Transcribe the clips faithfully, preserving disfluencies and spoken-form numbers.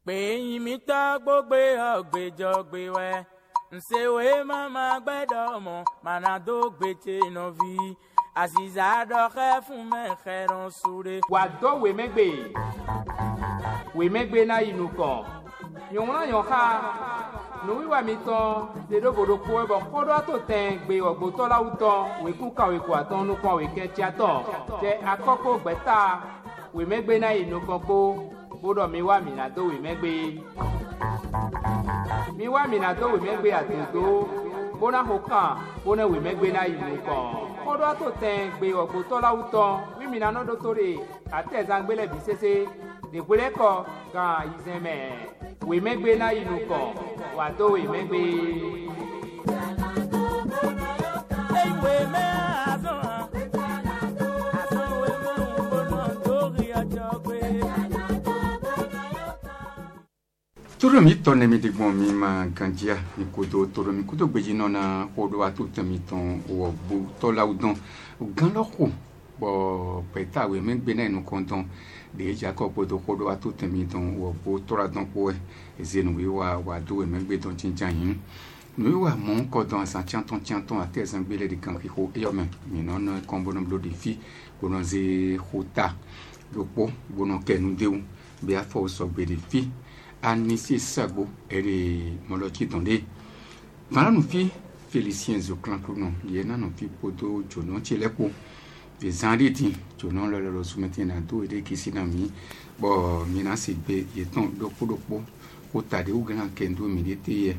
Pé imita gbogbo ọ̀gbẹ́jọ̀gbẹ́ wẹ́. Nsewe mama gbẹ́dọ̀ mọ̀ manado gbètè nọ́vi. Àṣìṣà dọ̀kẹ́ fún mẹ́kẹ́rán súre. Wà dọ́ wèmẹ́gbè. Wèmẹ́gbè náà inú kọ̀. Yòówùn náà yàn ká. Nùwíwà mi tán. Dédóbòdò kó ẹbọ kọ́dọ̀ tó tẹ̀ gbé ọ̀gbọ́tọ́ láwùtọ́. Wèkú ká wèkú àtọ́ nùpọ̀ wèkẹ́ tíátọ̀. Jẹ́ akọ́kọ́ gbẹ́ta. Wèmẹ́gbè náà inú kan kó. Bódò mi wá mìíràn tó wèmẹ́gbè. Mi wá mìíràn tó wèmẹ́gbè àtòdó. Bóná ho kàn. Bóná wèmẹ́gbè náà inú kan. Kọ́dọ̀ tó tẹ̀ gbé ọ̀gbọ́tọ́ láwùtọ́. Wímìnà náà dó tóre. Àtẹ̀zángbélẹ̀ bí sẹ́sẹ́. Dègbélé kọ gan ìzẹ́mẹ̀. Wèmẹ́gbè náà inú kọ. Wà tó wèmẹ́gbè. Toro mi tɔnɛ mi digbɔn mi ma ganjia mi kodo toro mi kodo gbeji nɔna kodo wa to tɛmi tɔn wɔ bo tɔlaw dɔn gan lɔ ko bɔn pɛta we mi gbɛna inu kan dɔn de edza kɔ kodo kodo wa to tɛmi tɔn wɔ bo tɔra dɔn ko yɛ ezenu wi wa wa do we mi gbɛ dɔn tsintsan yi nu wi wa mɔ kɔ dɔn san tiɛntɔn tiɛntɔn a tɛ zan gbɛlɛ de gan kiko eyɔmɛ mi nɔnɔ kɔnbɔnɔ blo de fi gbɔnɔ ze xota lokpo gbɔnɔ kɛnu denw bi afɔ sɔgbe de fi. Anissé Sabo ere molochi donde mara no fi Félicien Zoclan kono yena no fi poto jono chelepo de zanditi jono lo lo soumetti na do ede kisina mi bo mina sigbe yeton dopo dopo o tade u gran kendo milite ye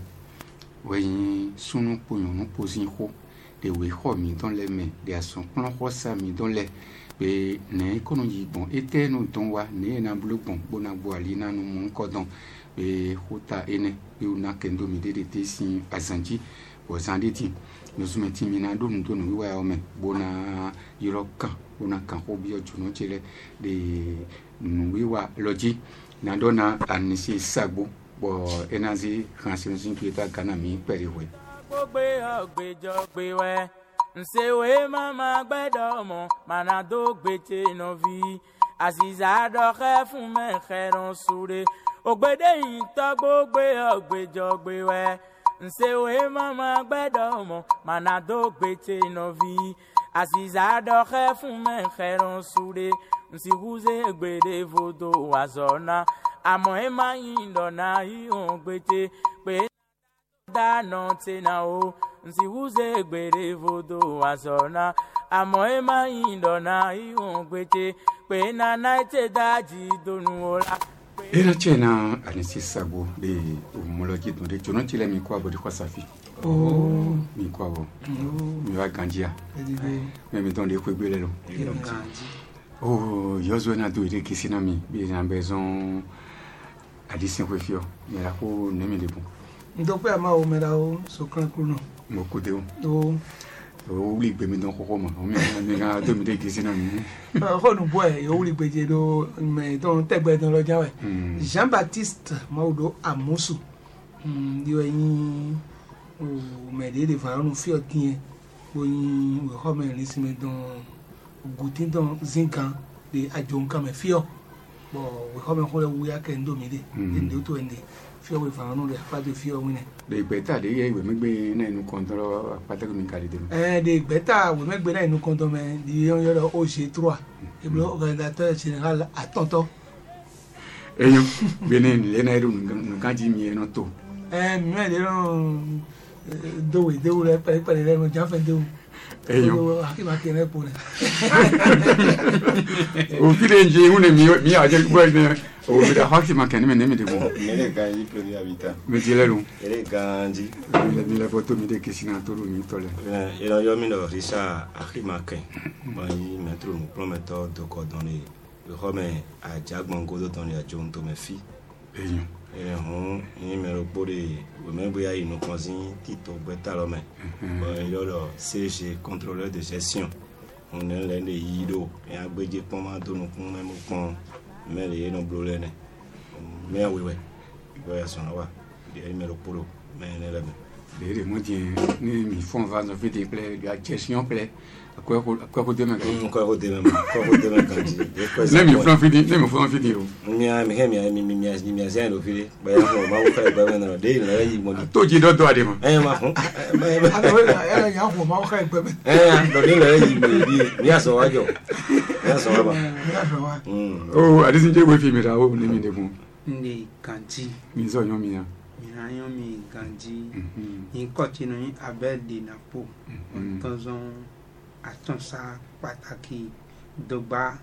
we sunu ponyo no posin ho de we ho mi don le me de ason plan ho sa mi don le be ne kono yi bon ete no don wa ne na blu bon bona bo ali na no mon kodon be hota ene be una kendo mi de de sin azanji bo zanditi no soumetti mi na do no do no wa o me bona yiroka bona kan ho bi ojo no chele de no wi wa loji na dona Anissé Sabo bo enazi kansin sin kita kana mi periwe Gbogbo ọ̀gbẹ́jọ̀gbẹ́ wẹ́. Nsewe mama gbẹ́dọ̀ mọ̀ manado gbètè nọ́vi. Àṣìṣà dọ̀kẹ́ fún mẹ́kẹ́rán súre. Ògbédè yìí tọ́ gbogbo ọ̀gbẹ́jọ̀gbẹ́ wẹ́. Nsewe mama gbẹ́dọ̀ mọ̀ manado gbètè nọ́vi. Àṣìṣà dọ̀kẹ́ fún mẹ́kẹ́rán súre. Nsìkúzé gbèdé fòdò wàzọ̀nà. Àmọ́ ẹ máa yín dọ̀nà ìhùn gbètè pé dáná tẹ̀nà o. Nsìkúzé gbèdé fòdò wàzọ̀nà. Àmọ́ ẹ máa yín dọ̀nà ìhùn gbètè pé nana ètè dájì dònú ọ̀la. Era chena Anissé Sabo de molochi donde jono chele mi kwa bodi kwa safi oh mi kwa bo mi wa ganjia me mi donde ko gbele lo oh yozo na do ide kisina mi bi na maison addition ko fio me la ko ne mi de bon ndo pe ama o me la o so kan kuno mo ko de o o o wuli gbe mi don koko mo o mi na ga do mi de kisina mi ho nu boy yo wuli gbe je do me don tegbe don lo jawe Jean-Baptiste Maudo Amusu dio yin o me de de fa nu fi otin o yin we ho me rin si me don gutin don zinkan de ajonka me fi o bo we ho me ko le wuya ke ndo mi de ndo to ende fi o we fa nu de pa de fi o wine de gbeta de ye we me gbe na inu kontro patako mi kali de eh de gbeta we me gbe na inu kontro me di yon yo o se trois et le organisateur général attonto eyo benen le na iru nganji mi eno to eh mi me de ron do we de ure pe pe le no ja fe de eyo akima ke ne pone o file nje une mi mi aje gbo ni o bi da hakima ke ni me ne mi de bo Ele ganji peli habita. me jele lu Ele ganji. le mi la photo mi de kisina to mi tole Eh, ila yo mi no risa akima ke. Ba yi metro mo prometto de ko don le. Yo me a jagbon go do don le ajo to me fi. eyo Ele hon yi me ro pore we me boya inu kan sin tito gbeta lo me. Ba yo lo C G contrôleur de gestion. On est là les yido et agbeje pon ma do nu kun me mo pon me le no blole ne. Me we we. Boya so na wa. De yi me ro poro me ne le me. les les mots tient ni mi font va en fait des plaies la gestion plaît quoi quoi quoi demain quoi quoi demain quoi quoi demain quand les mi font fini les mi font fini mi a mi mi mi mi mi mi a lo fini ba ya ko ma ko fa ba na de na yi mo to ji do do ade ma eh ma fun ala ya ko ma ko ba eh do ni na yi bi mi a so wa jo mi a so wa ba oh adi sin je we fi mi ra o ni mi de bon ni kanti mi so yan mi ya ayan mi ganji in continue yin abel de napo tonzon atonsa pàtàkì dogba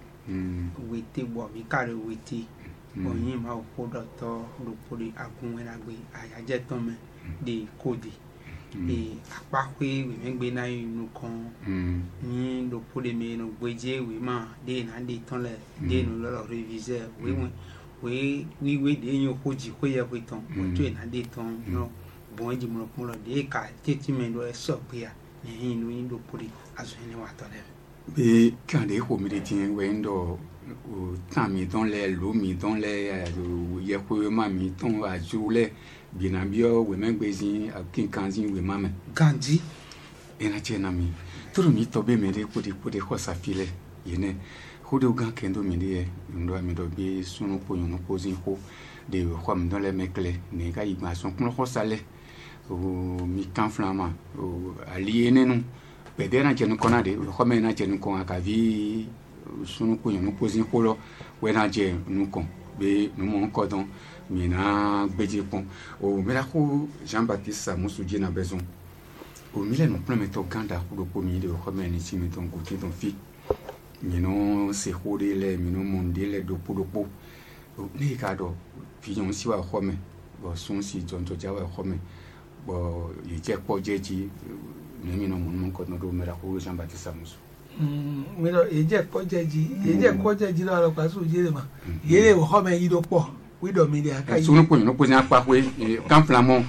wete bo mi kare wete oyin ma o doctor lopori agunwenagbe ayaje ton me de kodi e apapwe we megbe na inu kan yin lopori me no gbeje we ma de na de ton le de no lo reviser we won we we we de yin koji ko ye ko ton o to na de ton no bon ji mo mo de ka teti me do e so pe ya yin no yin lopori aso ni wa to le be quand des ko mi de tien we ndo o tan mi don le lo mi don le ye ko ma mi ton aju le binabio we megbe zin akin kan zin we mame ganji ena chena mi toro mi to be me de ko de ko de ko sa file yene ko de gan kendo mi de ndo mi do be sunu ko yunu ko zin ko de ko mi don le mekle ne ga igba son kun ko sale o mi kan flama o aliene nu be de na chenu kona de ko me na chenu ko aka vi sunu ko yunu ko zin ko lo we na je nu ko be nu mo ko don mina beji pon o mera ko Jean-Baptiste Samusu ji na besoin o mile no plan meto ganda ko ko mi de ko me ni ti meto ko ti ton fi mino se ko de le mino monde le do po do po o ni ka do fi yon si wa ko me bo sun si jon to ja wa ko me bo ye je po je ji ni mino mon ko no do mera ko Jean-Baptiste Samusu mm mira ye je po je ji ye je ko je ji lo pa su je le ma ye le ko me yi do po we do mi de aka yi sunu ko no ko nya pa we kan flamon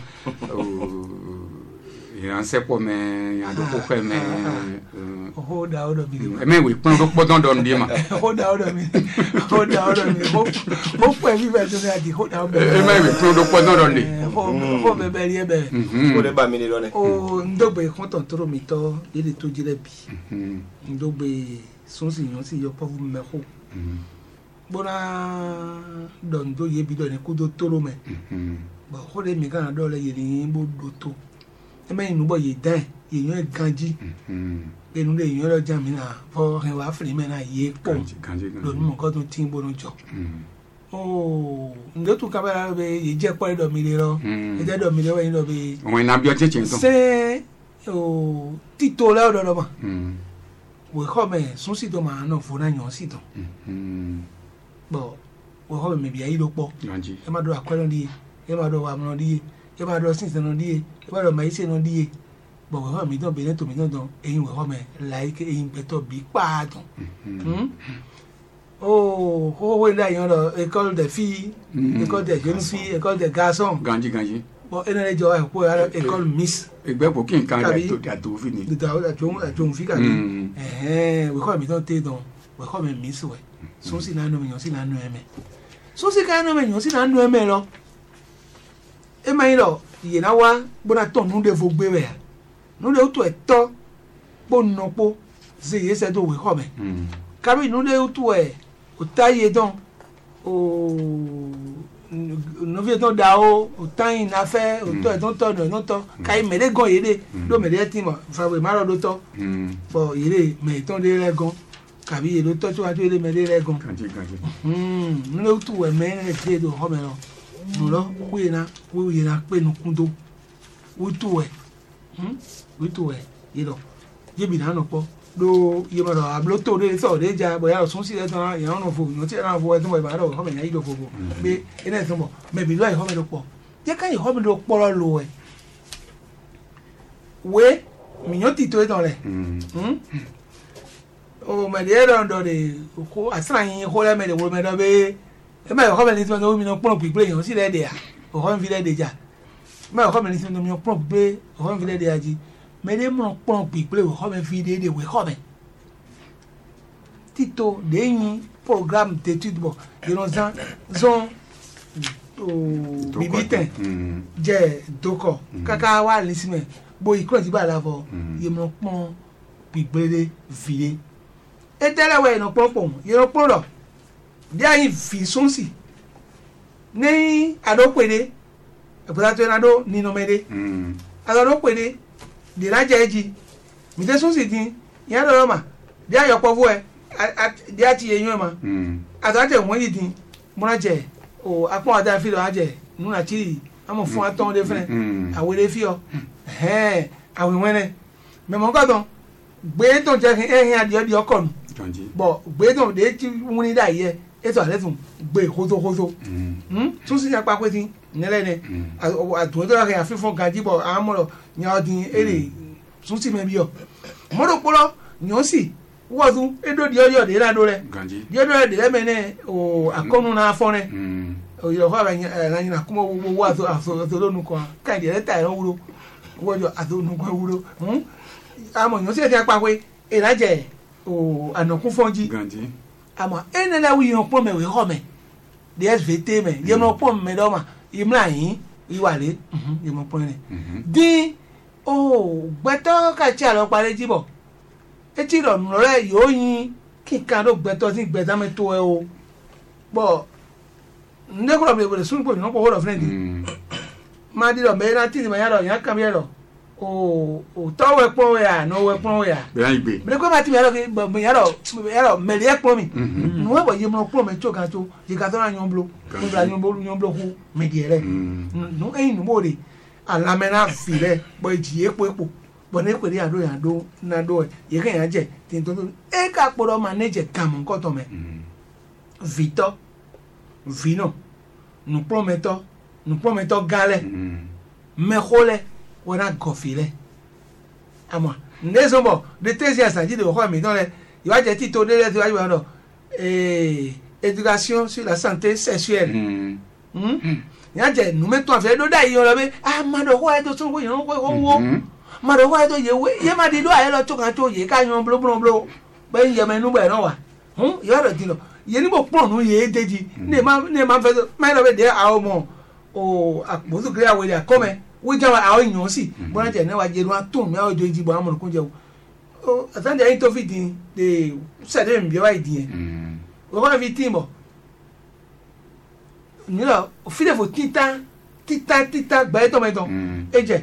e an se po me ya do ko me ho da o do mi e me we pon do po don don di ma ho da o do mi ho da o do mi ho ho pe vi be to na di ho da o be e me we pon do po don don di ho ho be be ri e be ko le ba mi ni lo ne o ndogbe kon ton toro mi to ile to jire bi ndogbe sun si yan si yo po fu me ho bona don do ye bi do ne ku do toro me ba ho le mi kan do le ye ni bo do to e me inu bo ye dan ye yan ganji enu le yan lo jan mi na fo he wa fri me na ye po lo mi mo ko to tin bo no jo oh ndo tu ka ba be ye je po do mi le ro e je do mi le wa yin do be o na bi o che chen ton se o tito le do do ma we ko me sun si do ma no fo na yan si ton bo we ho me bi ayi do po ganji e ma do akwelo di e ma do wa mo di e ma do sin se no di e ma do mai se no di bo we ho mi don be ne to mi don don eyin we ho me like eyin be to bi pa don hm oh ho we la yan do école de filles école de jeunes filles école de garçons ganji ganji bo ene le jo e ko école miss egbe ko kin kan da to da to fini de da da jo jo fi ka ni eh we ho mi don te don we ho me miss we so si na no mi yon si na no eme so si ka no me yon si na no eme lo e ma ilo ye na wa bona ton nu de fo gbe we nu de to e to po no po ze ye se do we ho me ka bi nu de to e o ta ye don o no vi don da o o ta yin na fe o to e don to no no to ka i me le gan ye de do me le ti mo fa we ma ro do to bo ye le me ton de le gan kabi ye lo to to atu ele me le re gan ganji ganji mm no lo tu we me ne ti do ho me lo no lo ku ye na ku ye na pe nu kun do u tu we hm u tu we ye lo ye bi na no po do ye ma do ablo to de so de ja bo ya sun si le tan ya no fo no ti na fo e tun bo ba do ho me ya i do fo fo be ene tun bo me bi lo ai ho me do po je kan ye ho me do po lo we we mi yo ti to e don le hm o me de ron do de ko asra yin ko le me de wo me do be e me ko me ni ti mo mi no pon piple yan si le de a o ko mi le de ja me ko me ni ti mo mi pon piple o ko mi le de aji me de mo pon piple o ko me fi de de we ko me tito de yin programme d'étude bon de nos ans zon o bibi tẹ̀ jẹ́ dókọ̀ kaka wà lísìmẹ̀ bo ìkúrẹ̀ tí bá la fọ yẹmọ pọ́n gbígbére fìlé e tẹ́lẹ̀ wẹ̀ yẹn pọ́n pọ̀ yẹn pọ́n lọ bí a yìí fi sọ́nsì ní àdópèdè ẹ̀pọ̀tàtò yẹn adó nínú mẹ́dẹ́ àdópèdè dèlájẹ́ ẹ̀jì mìtẹ́ sọ́nsì dín yẹn lọ́rọ̀ mà bí a yọ pọ̀ fún ẹ bí a ti yẹ yún ẹ mà àtàtẹ̀ wọ́n yìí dín múra jẹ o akpọ́n àti àfi lọ àjẹ nínú àti àmọ̀ fún atọ́ de fẹ́rẹ̀ àwẹ̀lẹ̀ fi ọ àwẹ̀ wẹ́nẹ̀ mẹ̀mọ́ kọ́tọ̀ gbé tó jẹ́ ẹ̀hìn adìẹ di ọkọ̀ nù bọ̀ gbé tó de ti wọ́n ní dà yẹ ètò àlẹ́ tún gbé kótókótó tún sì yà pàpẹ́ tí nílẹ̀ ni àtúntò yà kẹ́ àfihàn gàdí bọ̀ àmọ̀rọ̀ nyà ọdún èrè tún sì mẹ́bí ọ mọ́tò kpọ́lọ́ nyọ́ sì wọ́ọ̀tún edo di ọyọ de la do rẹ di ọyọ de lẹ mẹ nẹ o akọnu na afọ rẹ o yọ fọ abẹ ẹ ẹnyina kumọ wo wo ato aso ato lónu kọ káyìí de ta ẹrọ wúro wọ́ọ̀jọ ato lónu kọ wúro àmọ́ yọ sí ẹ ti apá pé ìlàjẹ o ànàkún fọ́njì àmọ́ ẹ nana wí yàn pọ́n mẹ wí họ mẹ de ẹ fẹ tẹ mẹ yẹn mọ pọ́n mẹ dọ́ ma ìmúra yín ìwàlẹ̀ yẹn mọ pọ́n rẹ dín o gbẹtọ́ kàtí àlọ́ parẹ́ jíbọ̀ etí ìrọ̀nù rẹ̀ yóò yin kíkan ló gbẹtọ́ sí gbẹtọ́ mi tó ẹ o bọ́ ndékùrọ̀ mi ìbòlè sún pò ní ọ̀pọ̀ wọ́ọ̀rọ̀ fúnẹ̀ dì máa di lọ mẹ́rin náà tí ìdìbò yẹn lọ yẹn kàn mí ẹ lọ o tọ́wọ́ ẹ pọ́n wẹ̀ à náwó ẹ pọ́n wẹ̀ à bẹ́ẹ̀ kó máa ti mi yẹn lọ kí bọ̀ yẹn lọ yẹn lọ mẹ́rin ẹ pọ́n mi nù wọ́n bọ̀ yé mọ́ pọ́n mi tó kan tó yìí ká tó náà yọ̀ ń bolo yọ̀ ń bolo kú mẹ́dìẹ̀ rẹ̀ nù ẹ̀yìn nù bò de alamẹ́nà filẹ̀ bọ̀ ìjì epo epo bɔn ne kɔni y'a do y'a do na do ye ka y'a jɛ ten to e ka kpɔdɔ ma ne jɛ kamu kɔtɔ mɛ vitɔ vino nukpɔmɛtɔ nukpɔmɛtɔ galɛ mɛxolɛ wɔna gɔfilɛ ama ne sɔn bɔ de tezi asanji de wɔxɔ mi dɔn lɛ i b'a jɛ ti to de lɛ ti b'a jɛ dɔ ee éducation sur la santé sexuelle y'a jɛ numɛtɔ afɛ do da yi yɔrɔ bɛ ah ma dɔ kɔ yɛ to sɔn ko yɛrɛ ko wo. mara wa to ye we ye ma di do aye lo to kan to ye ka yan blo blo blo be ye me nu be no wa hm ye ro di lo ye ni bo pon nu ye deji ne ma ne ma fe ma lo be de a o mo o apo so kire awe ya come we ja wa a o yan si bo na je ne wa je ru atun mi a o joji bo amon kun je o atande ayin to fi din de se de mi bi wa idin e o ko fi tin bo ni lo o fi de fo titan titan titan gba e to me ton e je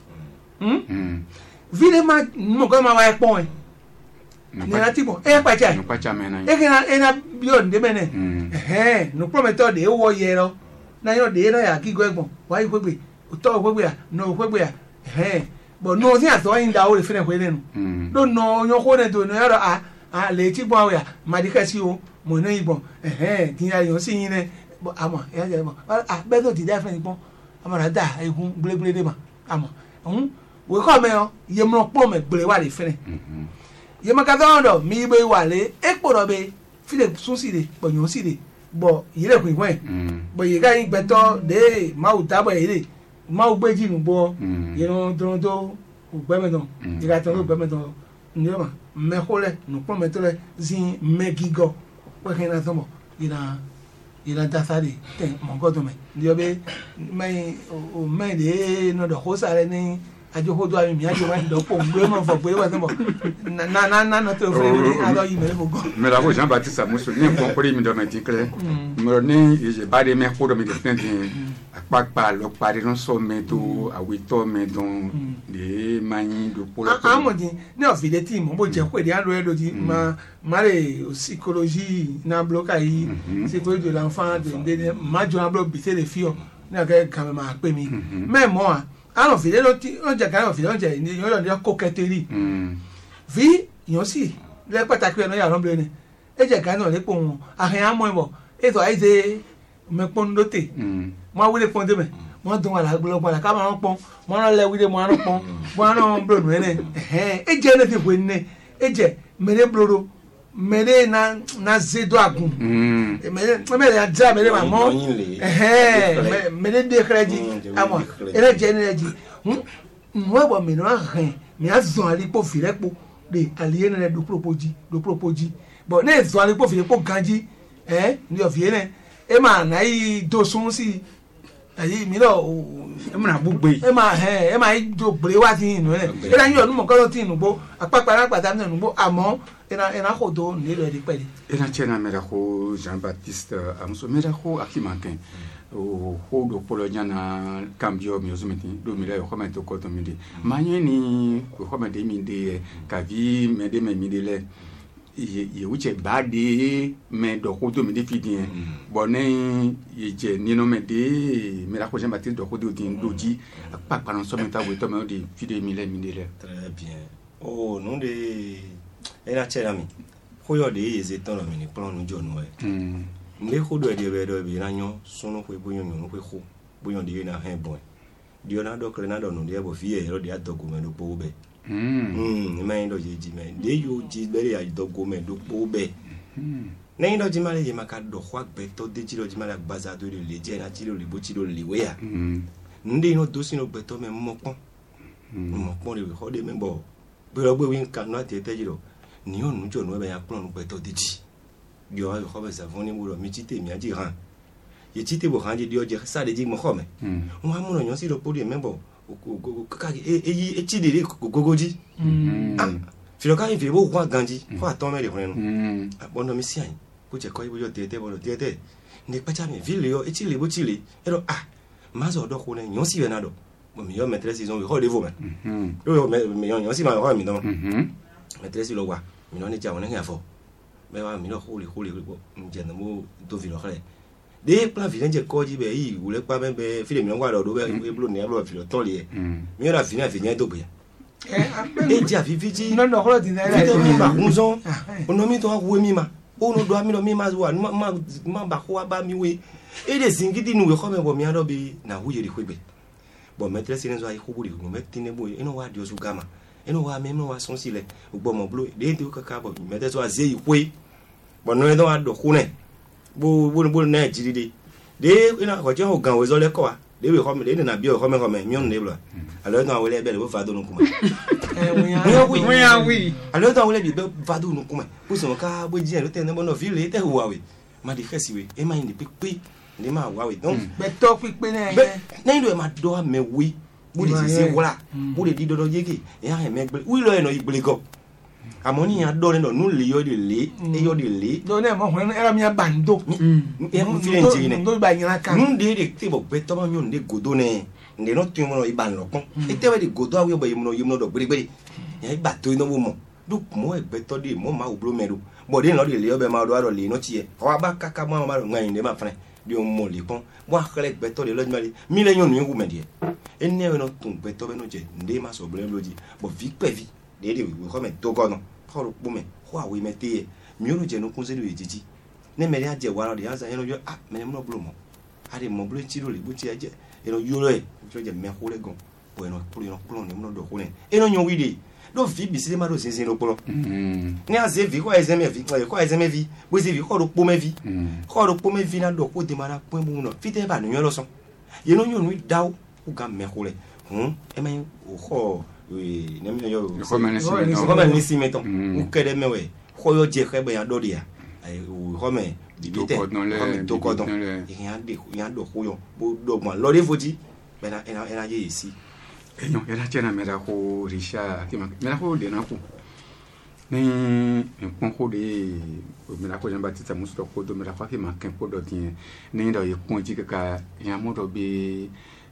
vile ma mo ko ma wa epon e ni na tipo e pa cha e ke na e na bio nde mene eh no prometo de wo yero na yo de na ya ki go egbon wa yi kwegbe o to kwegbe ya no kwegbe ya eh bo no si aso yin da o le fene kwe lenu do no yo ko ne do no yaro a a le ti bon ya ma di ka si o mo no ibon eh tin ya yo si yin ne bo amo e ya mo a be do ti da fene ibon amara da egun gbelegble de ma amo hm we kọ́ mi ọ iye mọ pọ́ mẹ gbèrè wà lè fẹ́rẹ̀ iye mọ kátó ọ̀dọ̀ mi ibè wà lé èkpò rọ̀ bẹ fílẹ̀ sún sí de pọ̀nyọ́ sí de bọ̀ yìí lè kún ìwọ̀n ẹ̀ bọ̀ yìí ká yín gbẹtọ́ de máa dábọ̀ yìí lè máa gbé jìnnú bọ̀ yìí ló tó tó gbẹ́mẹ̀tọ̀ yìí ká tó tó gbẹ́mẹ̀tọ̀ ní ọ̀ma mẹ́kọ́ lẹ̀ nùpọ̀ mẹ́tọ́ lẹ̀ sí mẹ́gígọ̀ pẹ̀kẹ́ náà tọ́mọ̀ yìí náà yìí náà dáta de tẹ̀ mọ̀kọ́ tó mẹ́ ní ọbẹ̀ mẹ́yìn mẹ́yìn de nọ̀dọ̀ kó sáré ní ajo ko do ami mi ajo wa do po ngbe mo fo pe wa so mo na na na no to fre ni ado yi me mo go me la ko Jean Baptiste Amusu ni ko pori mi do me ti kle mo ni je ba de me ko do mi de ten din apapa lo pare no so me do awito me don de mani do po lo a mo din ni o fi de ti mo bo je ko de ando e do ti ma mare psychologie na bloka yi psychologie de l'enfant de de ma jo na bloc bité de fio ni ka ka ma pe mi même moi alors file lo ti on je kan file on je ni yo lo ni coquetterie vi yon si le pàtàkì e no ya ron ble ni e je kan no le po won ahin amo mo e so ai se me pon dote mo wi le pon de me mo dun wala gbo gbo la ka ma ron pon mo ron le wi de mo ron pon mo ron blo nu ene eh e je ne ti we ni e je mere bloro mere na na zedo agun mere mere adja mere ma mo eh mere de kreji amo ere je ne ji mo bo mi no ran mi azon ali po firepo de aliene ne do propoji do propoji but ne zo ali po firepo ganji eh ni o fiene e ma na yi do sun si ayi mi lo e mo na bugbe e ma he e ma jo bre wa tin nu le e la yo nu mo ko tin nu bo apapara pata nu bo amo ena ena ko do ni le di pele ena chena mera ko Jean-Baptiste Amuso mera ko akimanken o ho do polonya na cambio mi ozumeti do mi le ko mento ko to mi de manye ni ko me de mi de ka vi me de me mi de le ye wuche bade me do ko to mi de fidien bonen ye je ni no me de mera ko Jean-Baptiste do ko do din doji pa pa non so menta we to me de fidie mi le mi de le très bien oh non de era chera mi koyo de yeze ton mi ni plan nu jonu e nde ko do de be do bi na nyo sunu ko bo nyo no ko ko bo nyo de na hen bon dio na do kre na do no de bo fi e ro de adogo me do po be mm me ndo je ji me de yo ji be ya dogo me do po be na ndo ji male je maka do kwa be to de ji lo ji male gbaza do le je na ji lo le bo ji lo le we ya nde no do si no be to me mo pon mo pon le ho de me bo be ro gbe win kan na te te ji lo ni o nu jo no be ya plan no be to de ji dio ha ko be sa voni mu lo mi ti te mi aji ran ye ti te bo han ji dio je sa de ji mo ko me o ma mu no yan si lo po de me bo ka e e ti de gogoji ah fi lo ka fi bo kwa ganji kwa to me le ko nu bo no mi si an ko je ko ibo yo te te bo lo te te ni pa cha mi vi le yo e ti le bo ti le e ro ah ma zo do ko ne yan si be na do mo mi yo maîtresse ils ont ho de vous me yo me yan yan si ma ho mi don maîtresse lo wa mi no ni ja wona nga fo me wa mi no ho le ho le bo nje na mo do vi lo kale de plan vi nje ko ji be yi wo le pa be be fi le mi wa do do be e blo ni e blo fi lo ton le mi ra fi na fi nya do be e ja fi fi ji no no ko di na e mi ba kun so ono mi to wa wo mi ma ono do mi lo mi ma wa ma ma ba ko wa ba mi we e de zingidi nu we ko me bo mi ado be na hu ye ri kwebe bo maîtresse ni zo ai ko buri ko me tine bo e no wa dio su gama e no wa me no wa son sile ugbo mo blo de ti ka ka bo maîtresse wa ze yi kwe bo no e do wa do ku ne bo bo bo na jiri de de ina ko je ho gan we zo le ko wa de we ko me de na bi o ko me ko me mi on ne blo alors no we le be le bo fa do no kuma eh we we ya we alors no we le bi be fa do no kuma bo so ka bo ji e lo te ne bo no fi le te wa we ma di khesi we e ma ni pe pe ni ma wa we donc be to pipe ne na ndo e ma do me we bo di se wala bo de di do do yege e ha me gbe wi lo e no igbele go amoni ya do ne no nu le yo de le e yo de le do ne mo hwen era mi abando e mo fi le nje ne do ba yin aka nu de de te bo be to ma mi on de godo ne nde no tu mo no iban lo pon e te we de godo awe bo yimo no yimo do gbere gbere ya iba to ino wo mo do mo e be to de mo ma oblo meru bo de no de le yo be ma do aro le no ti e o ba kaka mo ma ro ngan de ma fre di o mo le pon bo akere be to de lo jmali mi le yon wu me de e ne we no tun be to be no je nde ma so ble loji bo vi pe vi de de we ko me to go no ko ro po me ko awe me te mi o je no kun se do ejiji ne me ya je wa ro de ansa eno yo ah me no blo mo ade mo blo ti ro le bo ti e je eno yo lo e jo je me ko le gon bo eno pro eno pro ne mo do ko ne eno yon wi de do vi bi se ma do sin sin lo pro ni a ze vi ko e ze me vi ko e ze me vi bo ze vi ko ro po me vi ko ro po me vi na do ko de ma na pon bu no fi te ba no yo lo so ye no yon wi dawo ku ga me ko le hm e ma o ko we ne mi yo ko me ko me ni si meton u kede me we ko yo je ke be ya do dia ai u ko me bi bi te ko me to ko don yan de yan do ko yo bo do mo lo de foti be na ena ena je si e no era chena mera ko risha akima mera ko de na ko ni en ko de mera ko Jean-Baptiste Amuso ko do mera fa ki ma ken ko do tin ni do ye ko ji ka ya mo do be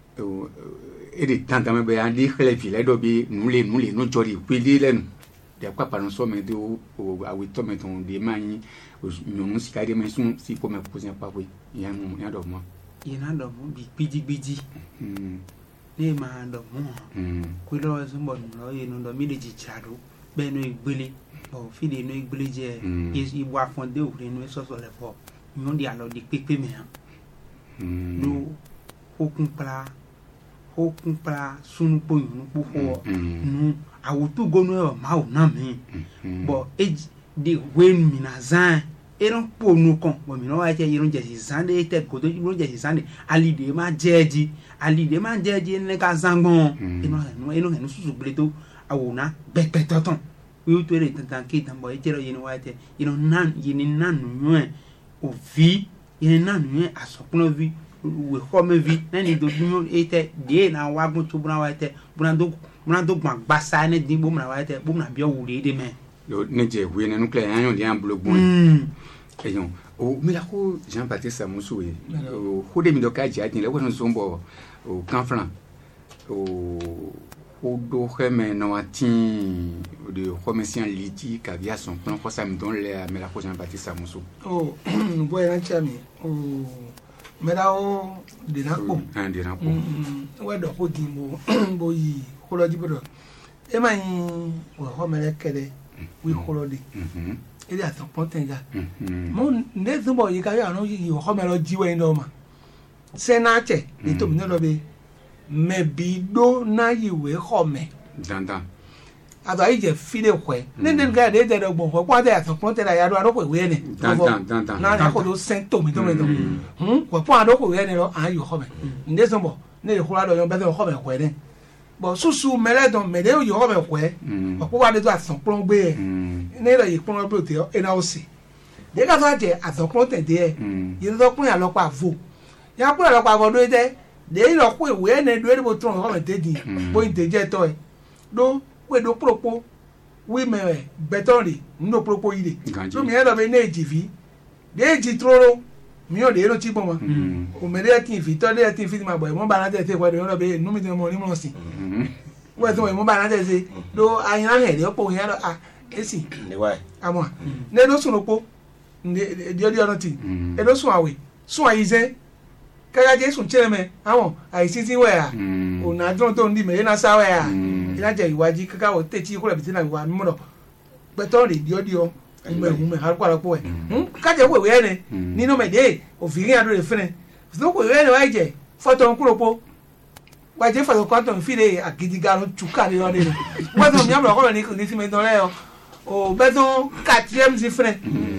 e de tanta me be andi khele fi le do be nule nule no jori kwili le de kwa pa no so me do o awi to me ton de mani o no si ka de me sun si ko me poser pa we ya mo ya do mo ina do mo bi piji piji mm ne ma do mo mm ko lo so mo no ye no do mi de ji chado be no igbele o fi de no igbele je is ibo afonde o re no so so le fo mi on di alo di pepe me han mm no okun pra okun pra sunu po yun po ho nu awutu gonu e ma o na mi bo e de wen mi na zan eran po nu kan bo mi no wa je irun je si sande te ko to irun je si sande alide ma jeji alide ma jeji ne ka zangbon ino no ino no susu gble to awona bepe toton wi o to re tantan ki tan bo e jero yin wa te ino nan yin nan nu e o vi yin nan nu e asopno vi we come vi na ni do dunyo ete de na wa gun to buna wa ete buna do buna do gba gbasa ne din bo na wa ete bo na bi o wure de me lo ne je wi ne nuclear yan yon di an blogbon eyon o mi la ko Jean-Baptiste Samusu e o ko de mi do ka ja tin le won so mbo o Canfran o o do kheme no atin de commerçant liti ka via son plan ko ça me donne le me la ko Jean-Baptiste Samusu oh bo yan chami o me da o de na ko an de na ko we do ko din bo bo yi ko lo di bo do e ma yin o ho me le kede wi ko lo di mhm e da ton pontenga mhm mo ne zumbo yi ka ya no yi ho me lo jiwe ndo ma se na che ni to mi no lo be me bido na yiwe home dandan ado ayi je file kwe ne den ga de de gbon ko kwa de asan pon te la ya do ado ko we ne dandan dandan na na ko do sen to mi to mi to hm ko pon ado ko we ne lo an yo home nde so mo ne ko la do yo be de home kwe ne bo susu mele don me de yo home kwe ko ko wa de do asan pon gbe e ne lo yi pon lo te e na o si de ka fa je asan pon te de e yi do pon ya lo pa vo ya pon lo pa vo do de de ilo ku ewe ne do ebo tron ho te di bo inteje to e do we do propo we me betonri no propo ide so mi edo be na ejivi de ji troro mi o de ro ti gbon ma o me de tin fi to de tin fi ma boy mo ba na te te kwa de ro be nu mi te mo ni mo si we so mo ba na te se do ayin na he de opo yen do ah esi ni why amo ne do sun opo de de odi ona ti e do sun awe sun ayize kaya je sun chere me awon aisi ti we a o na dun to ndi me na sa we a ila je iwaji kaka o te ti ko le bi na wa mi mo pe to ri dio dio me me har kwa ko we ka je we we ne ni no me de o fi rin ado le fene so ko we ne wa je foto nkuro po wa je foto kwanto fi de agidiga no chuka ni lo de wa to mi am lo ko ni ni si me don le o o be don quatrième si fene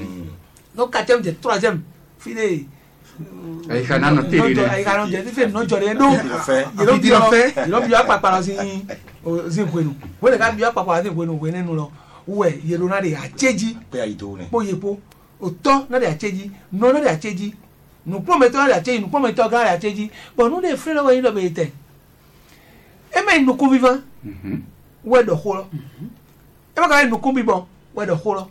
no quatrième de troisième fi de ay kana no tiri ay kana je ti fe no jore no ye lo bi lo fe ye lo bi apa para sin o sin kwenu we le ka bi apa para sin kwenu we nenu lo we ye lo na de acheji pe ayi to ne po ye po o to na de acheji no na de acheji nu prometo na de acheji nu prometo ga de acheji but no de free lo we lo be te e me nu ku viva mhm we do holo e ma ka nu ku bibo we do holo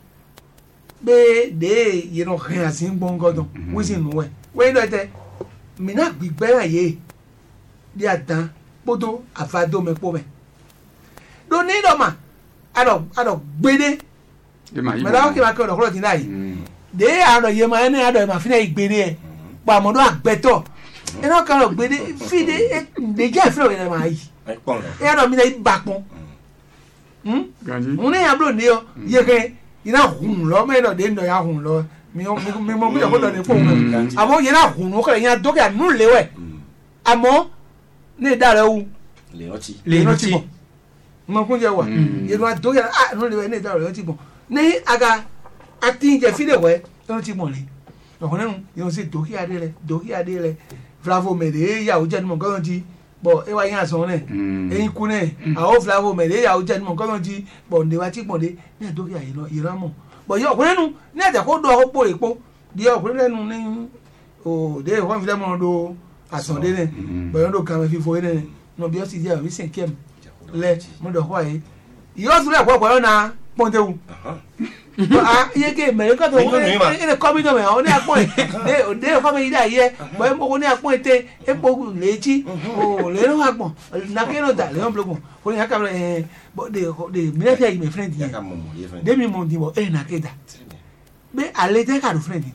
be de ye no hin asin bongodon we sin nu we we do te mi na gbigbe aye di adan podo afado me po me do ni do ma ado ado gbede me da o ki ma ko do ko ti nai de ado ye ma ni ado ma fi na igbede e pa mo do agbeto e no kan do gbede fi de de je fi lo ni ma yi e ado mi na ibapon hm ganji mo ni abro ni o ye ke ina hun lo me do de ndo ya hun lo mi mi mo mi ko do ni po me amo ye na hun o ko yan do ke nu lewe amo ni da re wu le oti le no ti bo mo kun je wa ye no do ya ah no lewe ni da re ti bo ni aga ati je fi le we to ti mo le o ko nenu yo se do ki ade le do ki ade le bravo me de ya o je ni mo ko ti bo e wa yan so ne e ku ne a o bravo me de ya o je ni mo ko ti bo nde wa ti bo de ni do ki aye lo iramo bo yo ko nenu ni aja ko do o po epo di o ko nenu ni o de ko fi le mo do ason de ne bo yo do kan fi fo ne no bi o si je o sin kem le mo do ho aye yo su le ko ko na ponte wu ah ye ke me ko to e le ko mi do me o ni apon de de ko me ida ye bo mo ni apon te e po leji o le no apon na ke no da le on blogun ko ni aka eh bo de de mi le fe me friend ye de mi mo di bo e na ke da be ale te ka do friend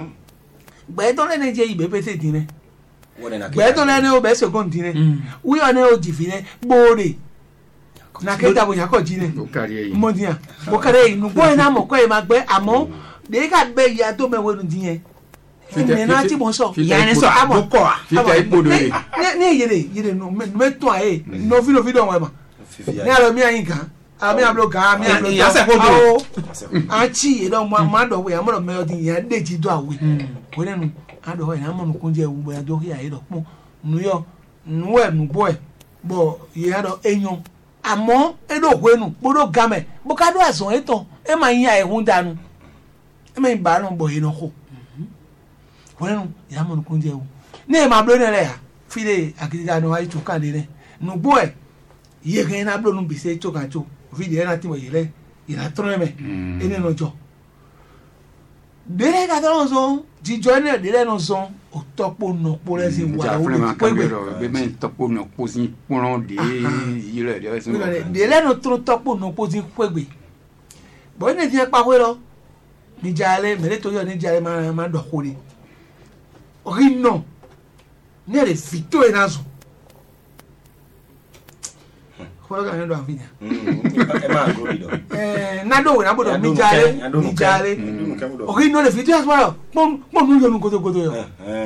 gbe to le ne je ibe pe se din ne gbe to le ne o be se kon din ne wi o ne o ji fi ne gbore na ke da bo ya ko ji ne o kari eyin mo dia bo kare inu bo na mo ko e ma gbe amo de ka gbe ya to me wenu din yen me na ti mo so ya ni so amo ko fita ipodo re ne ne yere yere no me to aye no fi no fi don we ma ni aro mi ayin kan ami ablo kan ami ablo ya se ko do a chi e don ma ma do we amoro me odin yan de ji do awe we nenu ado we na mo nu kunje wu bo ya do ki aye do pon nu yo nu e nu bo e bo ye ado enyon àmọ́ edo kwenu bodo game bo ka do ason eton e ma yin ai hun danu e ma ba no bo yin ko wonu ya mo kun je wu ne ma blo ne le ya file akita no ai chuka de ne no bo e ye ke na blo no bi se chuka chu video na ti mo yele ira treme ene no jo dere ka don so ji jo ne dere no so o topo no po le si wa o pe be me topo no po si poron de yele de so dere no tro topo no po si kwegbe bo ne ti pa we lo ni jale mere to yo ni jale ma ma do ko ni rino ne le fito e nazo ko ga ndo afinya e ma go bido eh nado we na bodo mi jale mi jale rino le fito aso mo mo nu yo nu godo godo yo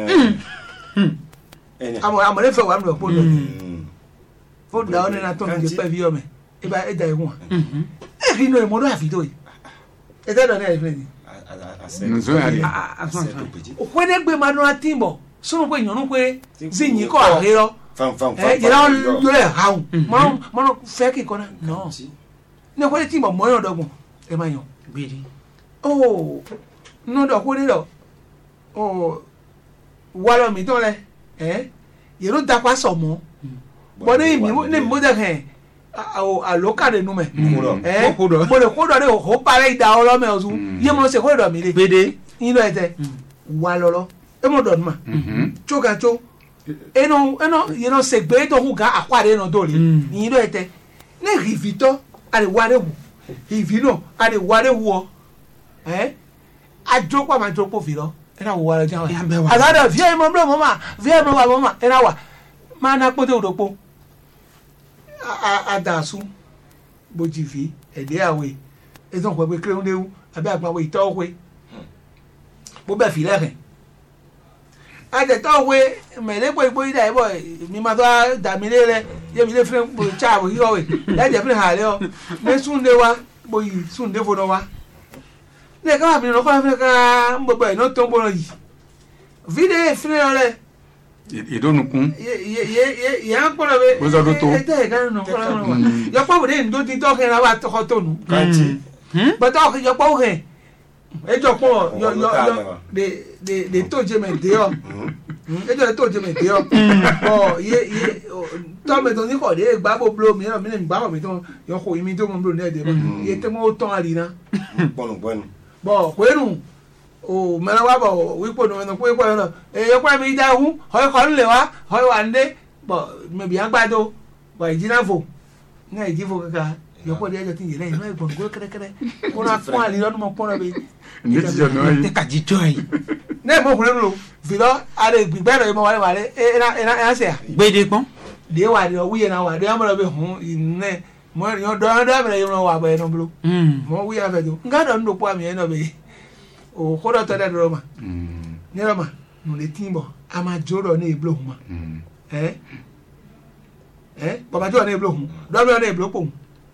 eh amo amo le fe wa ndo podo fo da one na to mi pe vi o me e ba e da e hu eh rino e mo do afito e e da do na e fe ni nzo ya de o ko ne gbe manu atimbo so ko yan nu pe zinyin ko ahero fam fam fam eh ira yo le haun mo mo fe ki kona no ne ko le timbo mo yan dogun e ma yan gbede oh no do ko ni do oh wa lo mi to le eh yero da kwa so mo bo ne mi ne mo da he o alokade nu me eh mo le ko do de o pare ida o lo me ozu ye mo se ko do mi le gbede yin lo ete wa lolo e mo do ma choga cho eno eno ye no se gbe to hu ga akware no do le yin lo ete ne rivito ale ware hu ivino ale ware hu eh ajo kwa ma jo po fi lo era wo ware ja wa azada vie mo bro mo ma vie mo wa mo ma era wa ma na po de odopo adasu bojivi ede awe ezon ko pe kreun lewu abi agba we ito we bo be fi lere ade to we mele po ipo ida ebo mi ma to da mi lere ye mi le fre bo cha bo yo we la je fre ha le o me sunde wa bo yi sunde fo no wa le ka mi no ko fre ka mbo bo no to bo yi vide fre ole idonukun ye ye ye ye an polo be Ozo do to. e te ga no ko no yo pa bude ndo ti to ke na wa to ko to nu kanti but to yo pa o he e jo po yo yo yo de de de to je me de o e jo to je me de o bo ye ye to me to ni ko de gba bo blo mi mi ni gba mi to yo ko mi to mo blo ne de ye te mo to ari na bonu bonu bo ko enu o mera wa bo wi po no no po po no e yo pa mi da hu ho ko le wa ho wa nde bo me bi agbado bo ijina fo na iji fo kaka yo po de jo tin yele no e bon go kere kere ko na fun ali lọ́dún mo pon lo be ne ti jo no te yi ka ji joy ne mo kun lo fi lo are gbigbe lo mo wale wale e na e na se gbede pon de wa de wi na wa de mo lo be hun ne mo yo do do me yo wa bo e no blo mm mo wi afa do nga do ndo po ami e no be o ko do to de do ma mm ni roma no le timbo ama joro na eblo huma mm eh eh baba joro na eblo hum do me na eblo po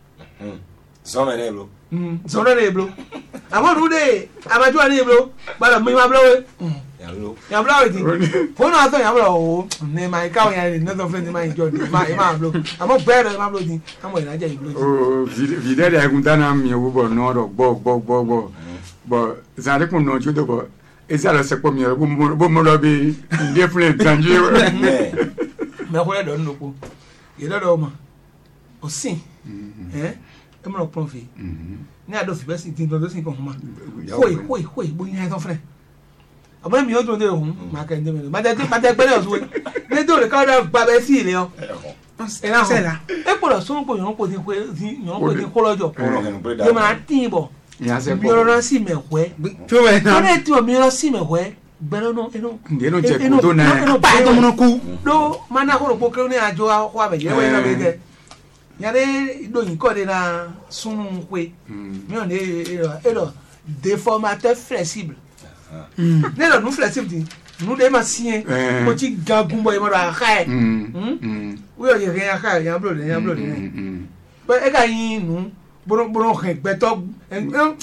zona ne bro mm so na eblo ama ru de ama joro na eblo bala mi ma blo we ya lo ya blo we ti ko na so ya blo o ne ma ka o ya ni no so friend ma enjoy de ma ma blo ama better ma blo ti amo ina je eblo o video de agun dana mi wo bo no ro gbo gbo gbo gbo bo zare kun no judo bo eza lo se po mi bo mo bo mo lo bi different tanji ne me ko le do no po ye do do ma o sin eh e mo pon fi ni ado fi be sin tin do sin ko huma hoi hoi hoi bo yin ton friend abo mi o do de hun ma ka ndé me ma de ma de gbere o so ne do le ka da ba be si le o e na se la e po lo so po yon po tin ko yon po tin ko lojo oro ke no bre da ye ma tin bo ya se mi po ro si me hwe to we ko na ne ti o mi ro si me hwe gbere no e no ndi no je e no ko do na no pa to mo ku do mana ko po ke ni ajo ko abe ye we na be de yare do yin ko de na sunu kwe mi o ne e lo déformateur flexible ne lo nu flexible ti nu de ma sien ko ti gagun boy mo ra ka e mm we o ye re ka ya blo de ya blo de be e ka yin nu boro boro he gbeto e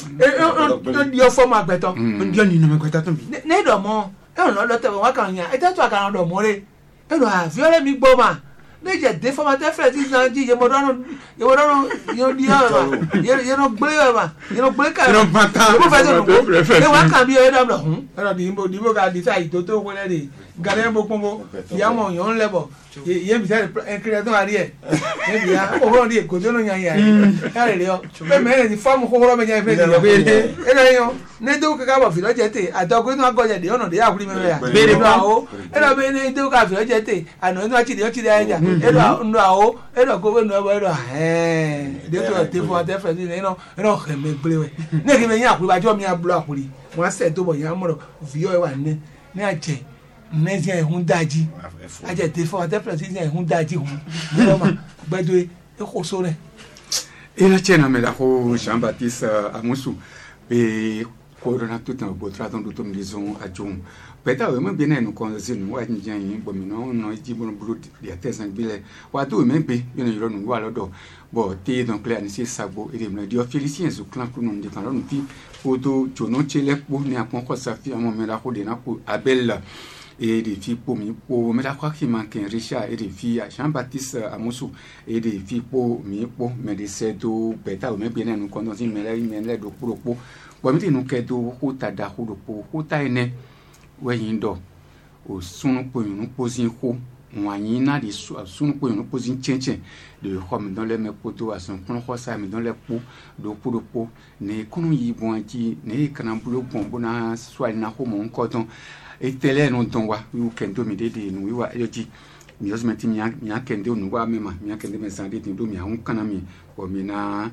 e di o form agbeto ndio ni no me kweta to bi ne do mo e o no lo te wa kan yan e te to aka do mo re e lo a viole mi gbo ma ne je déformateur flexible na ji ye mo do ye mo do yo di ya ma ye ye no gbe ma ye no gbe ka no pata mo fa do ko e wa kan bi e do lo hun e do di mo di mo ga di sai to to ko le de gàdé bó pọ́nbó ìyá mọ̀ yọ̀ ń lẹ́bọ̀ yé mi sẹ́ni ẹ̀kiri ẹ̀dún àrí ẹ̀ ẹ̀bí ya kókóró ní èkó tó ló yan yà ẹ̀ rẹ̀ yọ bẹ́ẹ̀ mẹ́rin ní fọ́ọ̀mù kókóró mi yẹn fẹ́ yọ ẹ̀ rẹ̀ yọ n'edo kaka bọ̀ fìlọ́ jẹ tè àtọ́kùn inú agọ́jà dè ọ̀nà dè yà kúrì mẹ́rin yà bẹ́ẹ̀ nù àwọ̀ ẹ̀rọ bẹ́ẹ̀ n'edo kaka fìlọ́ jẹ tè àná inú àti dè ọ̀tí dè ayẹjà ẹ̀rọ nù àwọ̀ ẹ̀rọ kó bẹ́ẹ̀ nù àwọ̀ ẹ̀rọ ẹ̀ẹ́n dè tó tè fún ọtẹ fẹ́ sí ẹ̀rọ ẹ̀rọ xẹ̀mẹ̀ gbélé wẹ̀ ní èkì mẹ́yìn àkúrì bàjọ́ mi àbúrò àkúrì wọn sẹ̀ tó bọ̀ yà mọ̀rọ̀ fìyọ́ ẹ̀ wà ní ní àjẹ́ nẹ́sì ẹ̀hún dájí àjẹ́ tè fún ọtẹ fẹ́ sí ẹ̀hún dájí hùn ẹ̀rọ gbẹdọ̀ ẹ̀kọ́sọ rẹ̀. ila chena me la ko Jean Baptiste Amusu be corona tout un beau traton de tom disons à John peta we me bien no konzin wa njan yin bo mi no no ji bon bulu ya tesan bile wa to me be bien yo no wa lodo bo te donc là ni sabo et me dio félicien zu clan ku no de kan no ti photo jono chele po ni apon ko sa fi amo me la ko de na ko abel et des filles pour mi pour me la croix qui manque Richard et des filles à Jean-Baptiste Amusu et des filles pour mi pour me de sedo peta o me bien no konzin me la me la do pour pour bo mi no ke do ko ta da ko do pour ko ta ene weyin do o sunu po yunu pozin ko wanyi na di sunu po yunu pozin chenchen de comme dans les mepoto à son plan ko sa mi dans les po do po do po ne kunu yi bon ti ne kana bulo bon bona swali na ko mon coton et tele non ton wa wi kendo mi de de no wi wa yoji mi os meti mi mi kendo no wa mema mi kendo me sande ti do mi an kana mi o mi na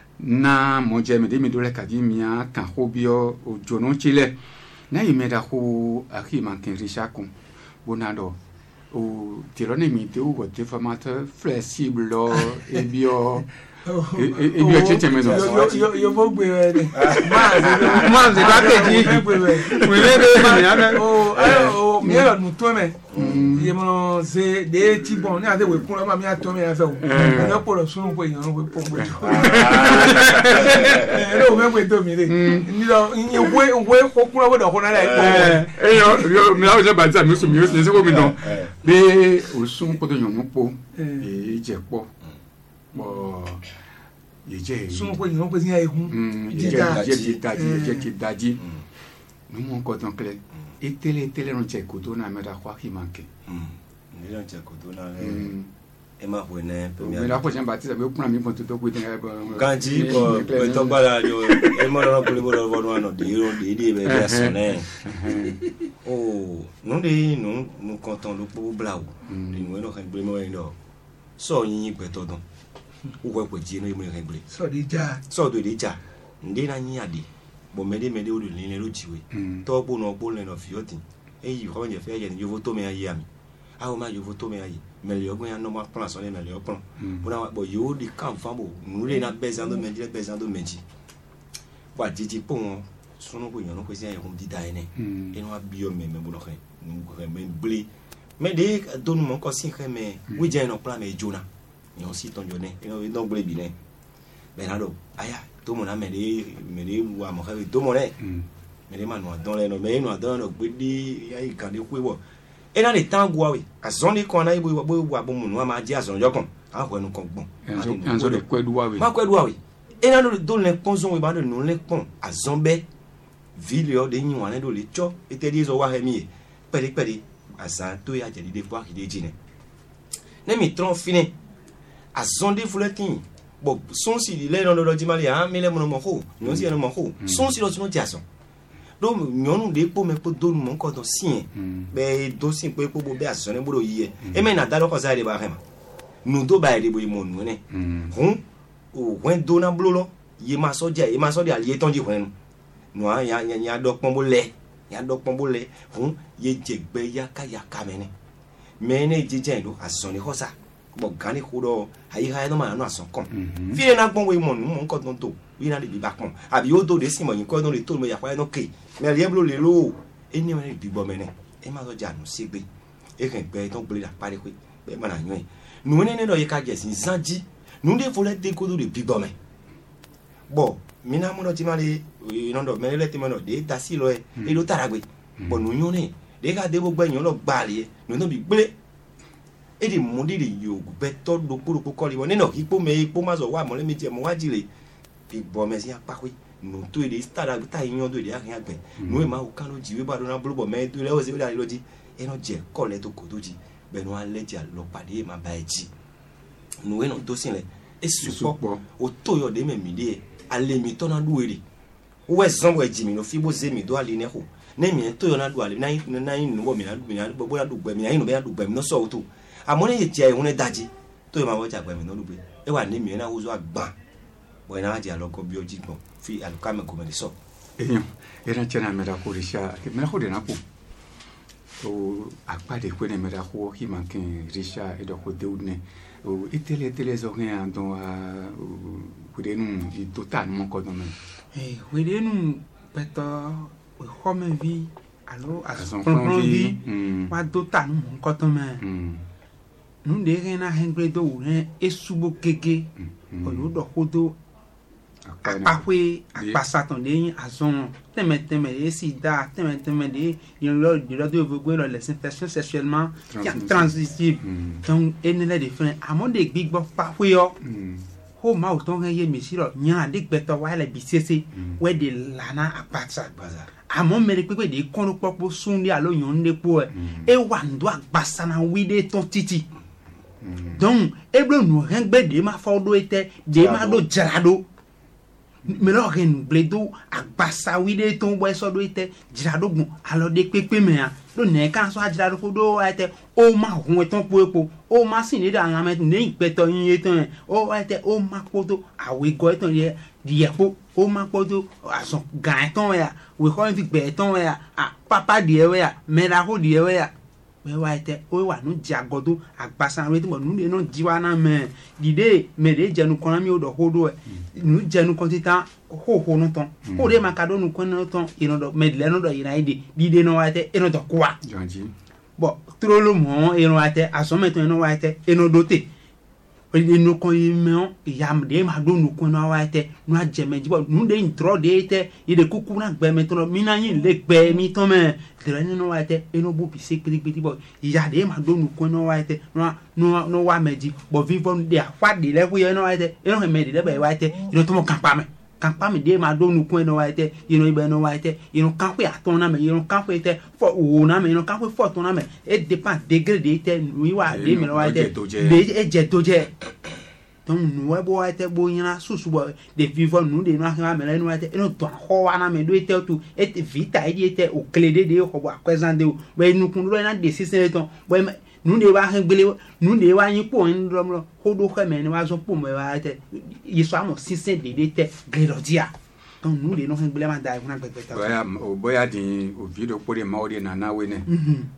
na mo je mi de mi do le kadi mi kan hobio o jono chile na imeda ko aki manken richakon bonado o tirone mi te o te formateur flexible et bio et bio cheche maison yo yo vou gbe re mas mas de ba keji we le de ya o o mi ero nu to me ye mo se de ti bon ni ate we kun ma mi ato me afa o e po lo sun po eyan we po gbe e o me gbe to mi re ni lo we we ko kun we do ko na la e yo yo mi la je ba ti mi so mi se ko mi don be o sun po to yan mo po e je po bo yeje sun po yan po sin ya ehun je je daji je je daji no mo ko ton kle e tele tele no che ko to na me da kwa ki manke ni don che ko to na le e ma ho ne pe mi me la ko Jean Baptiste be kun mi pon to to ko tin ganji ko pe to bala yo e mo no ko le bo do no de yo de de be ya sone oh non de non nous content le po blau ni mo no kan ble mo ndo so yin pe to don uwe pe ji no mo kan ble so di ja so do de ja ndi na yin ade bo mede mede o le le lo jiwe to po no po le no fioti e yi ko je fe je ni yo voto me ayi ami a o ma yo voto me ayi me le ogun ya no ma plan so le me le plan bona bo yo di kan fa bo nu le na bezando me di bezando meji wa jiji po won sunu ko yan no ko se ya hum di da ene e no abi o me me bo no kan nu ko me ble me de do nu mo ko sin kan me we je no plan me jona yon si ton jone e no no ble bi ne benado aya to mo na me de me de wa mo ka to mo ne me de man no don le no me no don no gbe di ya i kan de ku wo e na de tan gwa we azon ni kon na ibo bo wa bo mu no ma je azon yo kon a ko enu kon gbon anzo de kwedu wa we ma kwedu wa we e na no do le ponzon we ba do no le pon azon be ville yo de yin wa ne do le cho e te di zo wa he mi pere pere asa to ya je de fois ki de jine ne mi tron fini azon de fulatin bon son si le no do di mali a mi le mo mo ko no si no mo ko son si lo no jason do nyonu de po me po do mo ko do sin be do sin pe po bo be azon ne bo do yi e me na da lo ko za de ba rema nu do ba de bo mo nu ne hun o wen do na blolo ye ma so je ye ma so de aliye ton ji wen nu a ya ya do pon bo le ya do pon bo le hun ye jegbe ya ka ya ka me ne me ne jeje do azon ni ho sa bo gani ko do ayi ha no ma no ason kon fi na gbon we mo nu mo ko don to wi na de bi ba pon abi o do de si mo yin ko don le to mo ya pa no ke me le blo le lo eni me bi bo me ne e ma so ja nu sigbe e kan gbe ton gbe la pare pe be ma na yan nu ne ne do ye ka je sin sanji nu de fo le de ko do de bi bo me bo mi na mo no ti ma le no do me le ti mo no de ta si lo e e lo taragbe bo nu yan ne de ka de bo gbe yan lo gba le nu no bi gbe e di mundi di yogu beto do puru ko li woni no ipo me ipo ma so wa mo le mi je mo wa jile ibo me si apa kwi no to e di stara ta yan do di akin agbe no e ma o kan lo jiwe ba do na blubo me to le o se o da lo ji eno je kole to kodoji be no aleji lo pade ma ba eji no eno to sin le esupo o to yo de memi de ale mi to na duere o ezon eji mi no fi bo ze mi do ale ne ho na mi to yo na do ale na na no wo mi na do mi na bo ya do gbe mi na ino be ya do gbe mi no so to amone ye je ehun daji to yo ma wo ja gbe mi no do gbe e wa ni mi na wo zo agba bo na ja lo ko bi oji gbon fi alukame ko me de so eyan era chena mera ko risha mera ko de na ko o akpade ko ne mera ko hi mankin risha e do ko de une o itele tele zo rien don a ko de nu i total mon ko don eh we de nu peto we home vi alo ason vi wa total mon ko ton me nu de rien a hengre do ne esubo keke o lo do ko do akpawe akpasatan de azon teme teme de sida teme teme de yon lo de do vogue lo les infections sexuellement transmissibles donc enele de fin amon de gbigbo pawe yo ho ma o ton ye mi siro nya de gbeto wa le bisese we de lana apatsa amon mere pepe de kon popo sunde alo yon de po e wa ndo agbasa na wi de ton titi donc e blo nu rengbe de ma fodo ete de ma do jarado me lo ren bledo agbasa wi de ton boy so do ite jirado gun alo de pepe me a do ne kan so ajirado ko do ite o ma hun ton po epo o ma sin ni da lamet ne ipeto yin eton o ite o ma podo awe go eton ye di epo o ma podo ason gan ton ya we ko fi gbe ton ya a papa di ewe ya me ra ko di ewe ya we wa ite o wa nu jagodo agbasa we mo nu de no jiwa na me dide me de jenu kon mi o do hodo nu jenu kon titan ho ho no ton o de makado nu kon no ton ino do me le no do ina ide dide no wa ite ino do kwa janji bo tro lo mo ino wa ite aso meton ino wa ite ino do te o de nu kon yimo ya de ma do nu kon no wa ite nu ajeme jibo nu de intro de ite ide kuku na gbe meton mi na yin le gbe mi ton me tere ni no wa ite ino bu pise piti bo ya de ma do nu kon no wa ite no no no wa meji bo vivon de afa de le ku ye no wa ite ino me de le be wa ite ino to mo kan pa me kan pa me de ma do nu kon no wa ite ino ibe no wa ite ino kan ku aton na me ino kan ku ite fo o na me ino kan ku fo ton na me e dépend degré de ite wi wa de me no wa ite de e je to je donc nous ouais bo ite bo yin susu bo de vivon nous de no ha me no wa ite ino to ho wa na me do ite tu et vita ide ite o clédé de ho bo akwezande o we nu kun do na de six ton bo nu de wa gbele nu de wa yin po en lo ho do ke me ni wa so po me wa ite yiso amo six de de te glerodia donc nu de no gbele ma dai kuna gbegbe ta boya o boya din o video po de ma o de na na we ne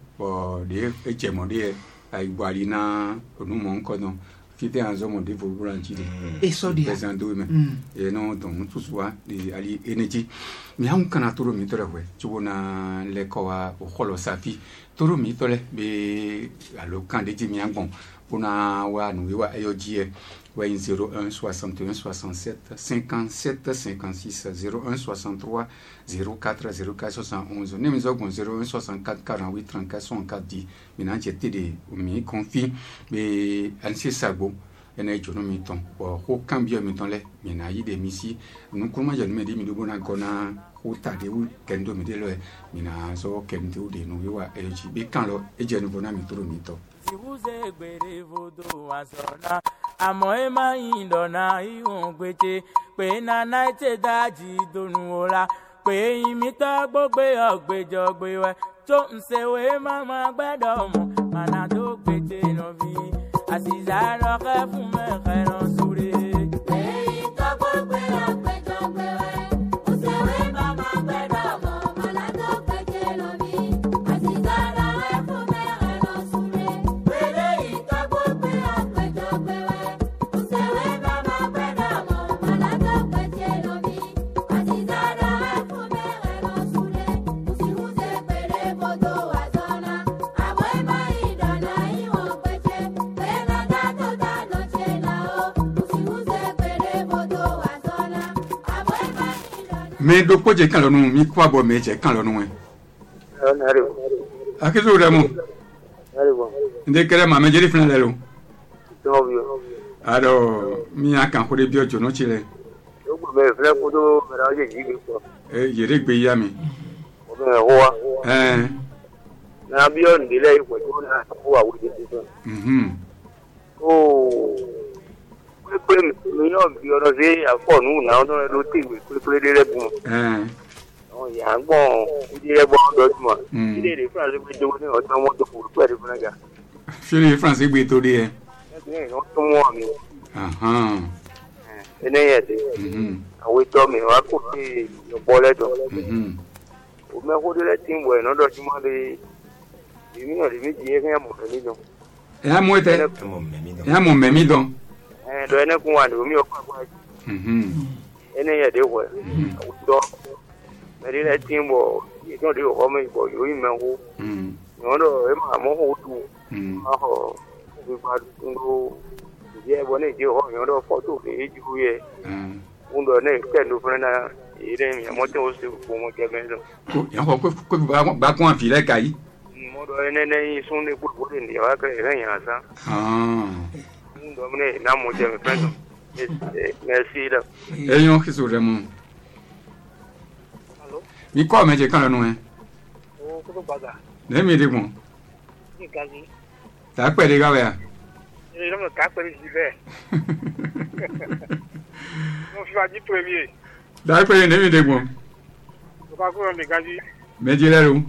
bo de e che mo de ai gwari na onu mo nko no fite anzo mo de vo branchi de e so dia pesando me e no don tu sua de ali energy mi ha un kana toro mi tore we chubo na le ko wa o kholo safi toro mi tole be alo kan de ji mi angon pona wa nu wa ayo ji wa in zéro un soixante et un soixante-sept cinquante-sept cinquante-six zéro un soixante-trois zéro quatre zéro quatre soixante et onze ne mi zo gon zéro un soixante-quatre quarante-huit trente-quatre soixante-quatre dix mi na jete de o mi confie be ansi sabo ene jono mi ton bo ko cambio mi ton le mi na yi de misi nu kuma je me de mi do bona gona ko ta de u kendo mi de lo mi na so kendo de nu wa e ji be kan lo e je nu bona mi toro mi to si vous egbere vodo asona amo e ma indona i un gbete pe na na te daji donu ola pe imi to gbogbe ogbejo gbe we to nse we mama gbedo mo mana do gbete no vi asiza ro ke fun me kheran sure pe imi to gbogbe ogbejo gbe we nse we mama gbedo mo mana do gbete no vi asiza ro ke fun me kheran sure pe imi to gbogbe ogbejo gbe we nse we mama gbedo mo mana do gbete no vi asiza ro ke fun me kheran sure si vous egbere vodo azona abo e ma idona i won gbete pe na da to da no che la o si vous egbere vodo azona abo e ma idona me do ko je kan lo nu mi kwa bo me je kan lo nu we akizu re mo inde kere ma me je ri fun le lo ado mi akan ko de bi ojo no chile e yere gbe ya mi eh na biyo ndile iko tuna kwa wudi sisi mhm oh kwe mi no biyo no se afonu na no lo ti kwe kwe dele bu eh oh ya gbon dele bo do tuma dele de France bi do ni o tan mo to ku kwe de funa ga fili France gbe to de e eh no to mo mi aha ene ye de mhm awe to mi wa ko ti yo bole do mhm o me ko dele tin bo no do tuma de mi no de mi je ke mo ni no ya moete mo memi do ya mo memi don eh do ene kun wa do mi o pa pa mhm ene ye de ko do me de tin bo ye no de o me bo yo yi me ko mhm no do e ma mo ho tu mhm ma ho bi ba ndo ye bo ne je ho yo do photo le ju ye mhm undo ne ke no fana ire mi mo te o se ko mo ke me do ko ya ko ko ba ba ko afi le kai mo do ene ne sun ne ko bo ni wa ke re ya sa ah undo ne na mo je me fe do merci da eyon kiso remo allo mi ko meje kan lonu e o ko to baga ne mi de gbon ni gazi ta pe de ga we a e lo ka pe ji be mo fi ba ji premier da pe ne mi de gbon ko ba ko mi gazi meje le ru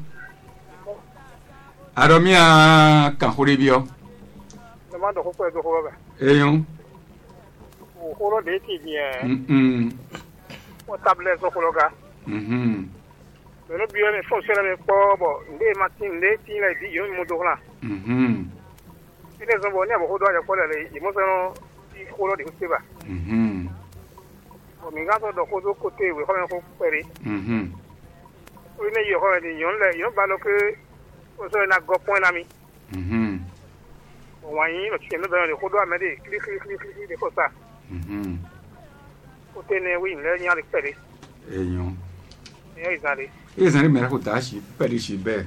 aro mi a kan hore bi o na ma do ko ko do ko ba eyon o ko ro de ti bi e mhm o tablet so ko lo ga mhm no bi ne fo sera me po bo nde ma tin le tin la di yo mo do la mhm ine so bo ne bo ko do ya ko le i mo so no ti ko lo de ko ba mhm o mi ga so do ko do ko te we ko me ko pere mhm o ne yo ko ni yo le yo ba lo ke o so na go point na mi mhm o wa yin lo ti me do le ko do amede kli kli kli kli de ko sa mhm o te ne wi le nya le pere eyon e yo izale e zan me ra ko ta shi pe ri shi be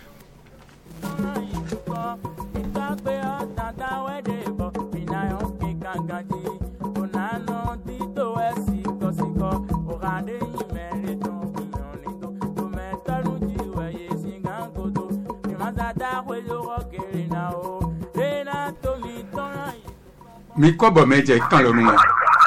mi ko bo meje kan lonu e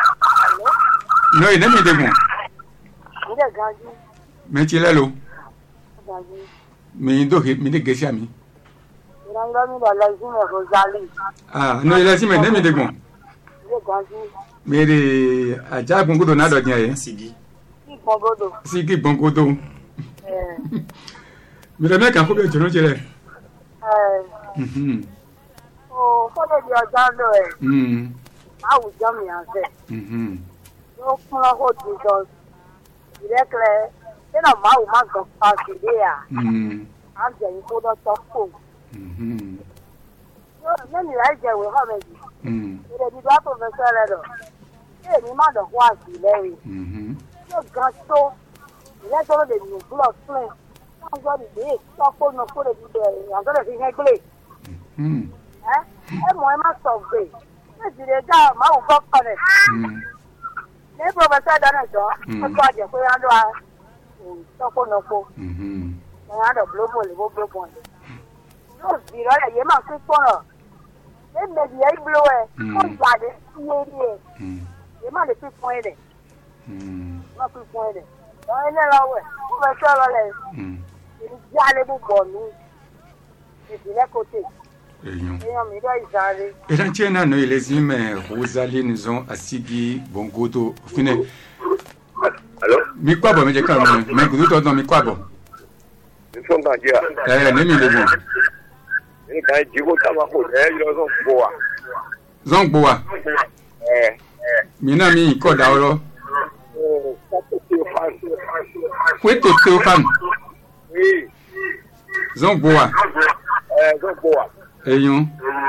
no e ne mi de gbon ide gaji me ti le lo gaji mi do mi de gesi ami ira ira mi da la isi me ko zali ah no ile si me ne mi de gbon ide gaji mi de aja gbon godo na do din e sigi ki gbogodo si ki gbon godo eh mi de me kan ko be joro je le eh mhm o ko de di ọjà lo e mhm àwùjọ mi ase mhm yo kun lo ko di do directly ina ma u ma go pa si de ya mhm am je yin ko do to ko mhm yo ne mi lai je we ho me ji mhm ire di do to me se le do e ni ma do wa si le ri mhm yo gan to ile to de ni blood plan wọ́n gbọ́ dìde tọ́kọ́ náà kó lè dìde ìyàtọ̀ lè fi yẹn gbé ẹ ẹ mọ̀ ẹ má sọ gbé ẹ sì lè dá màá gbọ́ kọ́nẹ̀ ní pọfẹsẹ dáná jọ ẹ kọ́ àjẹ pé á lọ tọ́kọ́ náà kó ẹ á lọ gbólóbò lè bó gbólóbò lè yóò sì rọlẹ̀ yé máa fi pọ̀nà ẹ mẹ̀dì ẹ gbóló ẹ ó yà lè fi yé rí ẹ yé má lè fi pọ́n ẹ lẹ̀ má fi pọ́n ẹ lẹ̀ lọ́wọ́ ilé lọ́wọ́ ẹ̀ pọfẹsẹ rọlẹ̀ ìdíjálé gbogbo mi ìdílé kòtè èèyàn mi dọ́ ìsáré. Eran tiena no ilezime Rosalie nizon asigi bongoto fine. Allô? Mi kwabo meje kan mo me gudu to don mi kwabo. Mi fon kan jia. Eh ne mi le bon. Ni kan jigo ta ma ko eh yo so gbo wa. Zon gbo wa. Eh. Mi na mi ko da oro. Oh, ta to ti fan. Kweto te fan. Oui. Zon gbo wa. Eh, zon gbo wa. Eyon.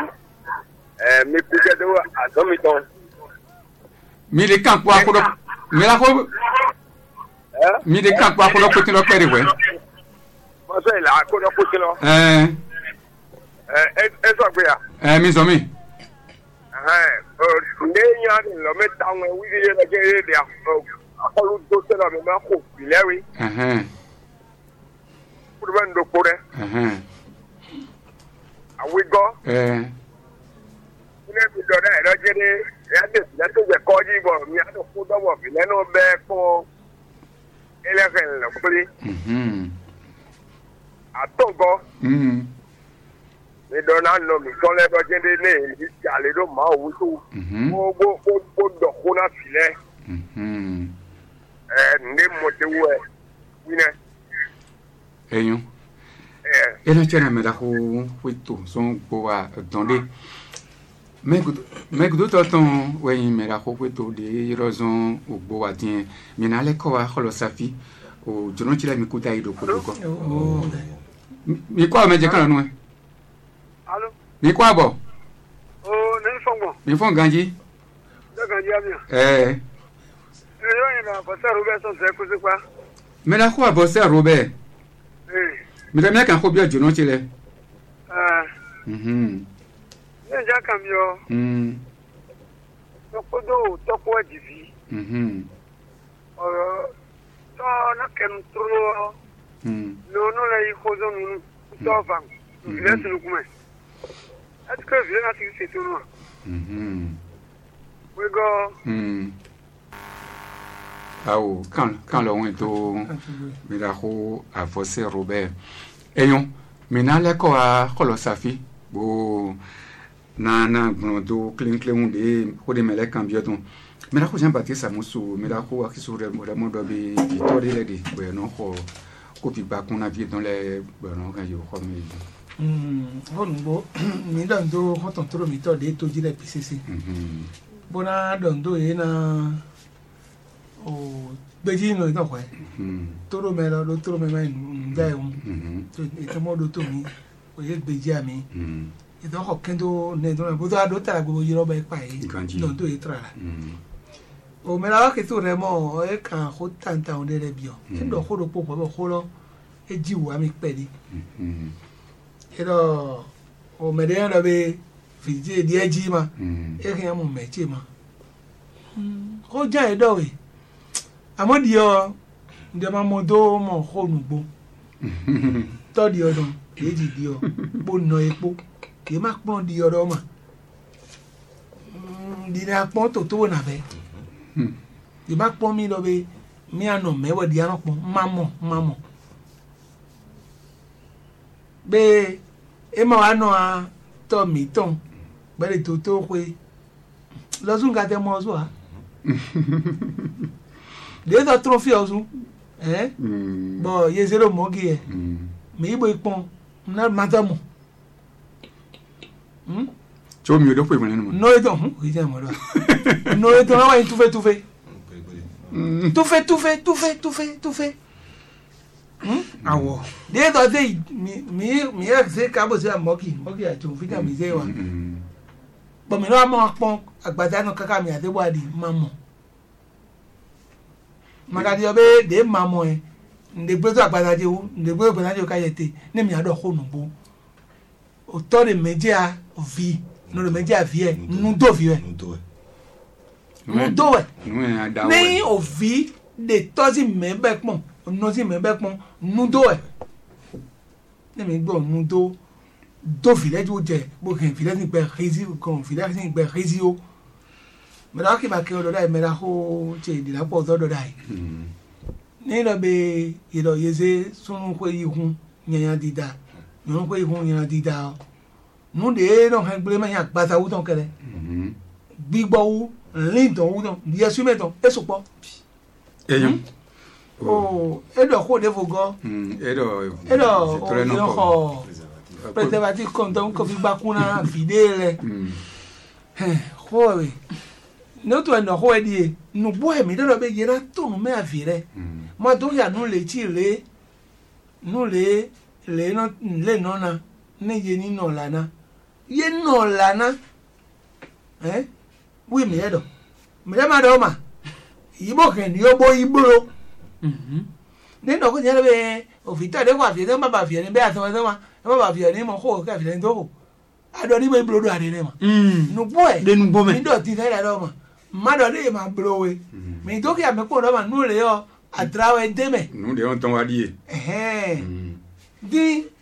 Eh, mi kuje do azo mi ton. Mi de kan po akoro. Mi la ko. Eh? Mi de kan po akoro ko ti lo pere we. Mo so ila ko do ko ti lo. Eh. Eh, e so gbe ya. Eh mi so mi. Eh, o ne yan ni lo meta won wi ye na je de akolu do se lo mi ma ko bilewi. Eh eh. Ku do ndo ko re. Eh eh. àwígọ́. ilé mi dọ̀dá ẹ̀rọ jẹ́rẹ́ ìyáàdè ìyáàdè ìgbẹ́ kọ́ yí bọ̀ mi àti kú dọ́wọ́ mi lẹ́nu bẹ́ẹ̀ kọ́ ẹlẹ́fẹ̀ ńlẹ̀ péré. àtọ̀gọ́. mi dọ̀nà nọ mi tọ́lẹ̀ ẹ̀rọ jẹ́rẹ́ ní èyí tí àlè ló máa wú tó. gbogbo gbogbo dọ̀kú náà filẹ̀. ẹ̀ ní mọ̀tẹ́wọ́ ẹ̀ wíná. ẹ̀yún. ena chena me la ho huito son boa donde me me gudo to ton we me la ho huito de rozon o boa tien me na le ko wa holo safi o jono chila mi kuta ido ko ko mi kwa me je kan nu e allo mi kwa bo o ne fongo mi fon ganji da ganji amia eh e yo ina pa sa robe so se ko se pa me la ho bo se robe eh Mira mia kan ko bi ojo no chile. Ah. Mhm. Ne ja kam yo. Mhm. To ko do to ko divi. Mhm. Oro to na ken tro. Mhm. No no la yi ko zo nu to fam. Ile sunu kuma. At ko vi na ti se to no. Mhm. We go. Mhm. Awo kan kan lo won to mira ko avose Robert eyon minale ko a kolo safi bo na na gbondo clean clean de ko de mele kan bioton mira ko Jean Baptiste Amusu mira ko akisu re mo mo do bi victoire le de bo no ko ko pi ba kun na vie dans les bo no kan yo ko mi mm hon bo mi dan do ko ton tro mi to de to jire P C C mhm bona don do e na o beji no ito kwa toro me lo toro me me nda un to ito mo do to mi o ye beji ami ito ko kendo ne do bo do ta go yiro ba pa e no do e tra o me la ke to re mo e kan ho tanta on de re bio ke do ho do po po ho lo e ji wa mi pe di e do o me de na be fi je di e ji ma e ke mo me che ma ko ja e do we àmọ́ di ọ ǹdẹ́ máa mọ tó mọ̀ hóònù gbó tọ́di ọdún kìí ti di ọ gbó na epo kìí má pọ́n di ọdọ mà dìde apọ́n tó tó wò nàbẹ́ kìí má pọ́n mi lọ bẹ mi àná mẹ́wọ́ di àná pọ́n má mọ̀ má mọ̀ bẹ́ẹ̀ ẹ máa wá nọ a tọ́ mi tán gbẹ́dẹ̀ tó tó pé lọ́sùn kàtẹ́ mọ́ ọ́ sọ wa. Des autres trophées aussi hein bon il y a zéro mogi eh mais il boit pon na madame hm cho mi do pe mo nenu no eto hm o je mo do no eto na wa tout fait tout fait tout fait tout fait tout fait tout fait tout fait hm awo des autres mi mi mi e se ka bo se mogi mogi a to fi ta mi se wa bo mi no mo pon agbada no kaka mi ade wadi mamo magadi obe de mamo e ndegbe to agbada je wo ndegbe agbada je kayete ne mi ado khonu bo o to de media vi no de media vie nu do vie nu do nu do we ni o vi de to si membe pon no si membe pon nu do we ne mi gbo nu do do village o je bo ken village ni pe rizi kon village ni pe rizi o mera ki ba ke o do dai mera ho che di la po do do dai ni lo be ilo yeze sunu ko ihun yan dida yan ko ihun yan dida nu de no han gbe ma yan gbata wu ton kere gbigbo wu lin ton wu ton di esu meton eso po eyan o edo ko de fogo edo edo o yo ho preservative konton ko fi gba kuna fidele eh ho we no to no ho di no bo e mi do be yera to no me avire ma do ya no le ti le no le le no le no na ne ye ni no la na ye no la na eh wi mi edo mi da ma do ma ibo ke ni obo ibro mhm ne no ko nyere be o fi ta de kwa fi de ma ba fi ni be asan wa ma ba fi ni mo ho ka fi ni do ho ado ni be ibro do ade ne ma mhm no bo e de nu bo me mi do ti fe da do ma ma do de ma blowe mi to ki ame ko do ma nu le yo atrawe de me nu de on ton wa die eh di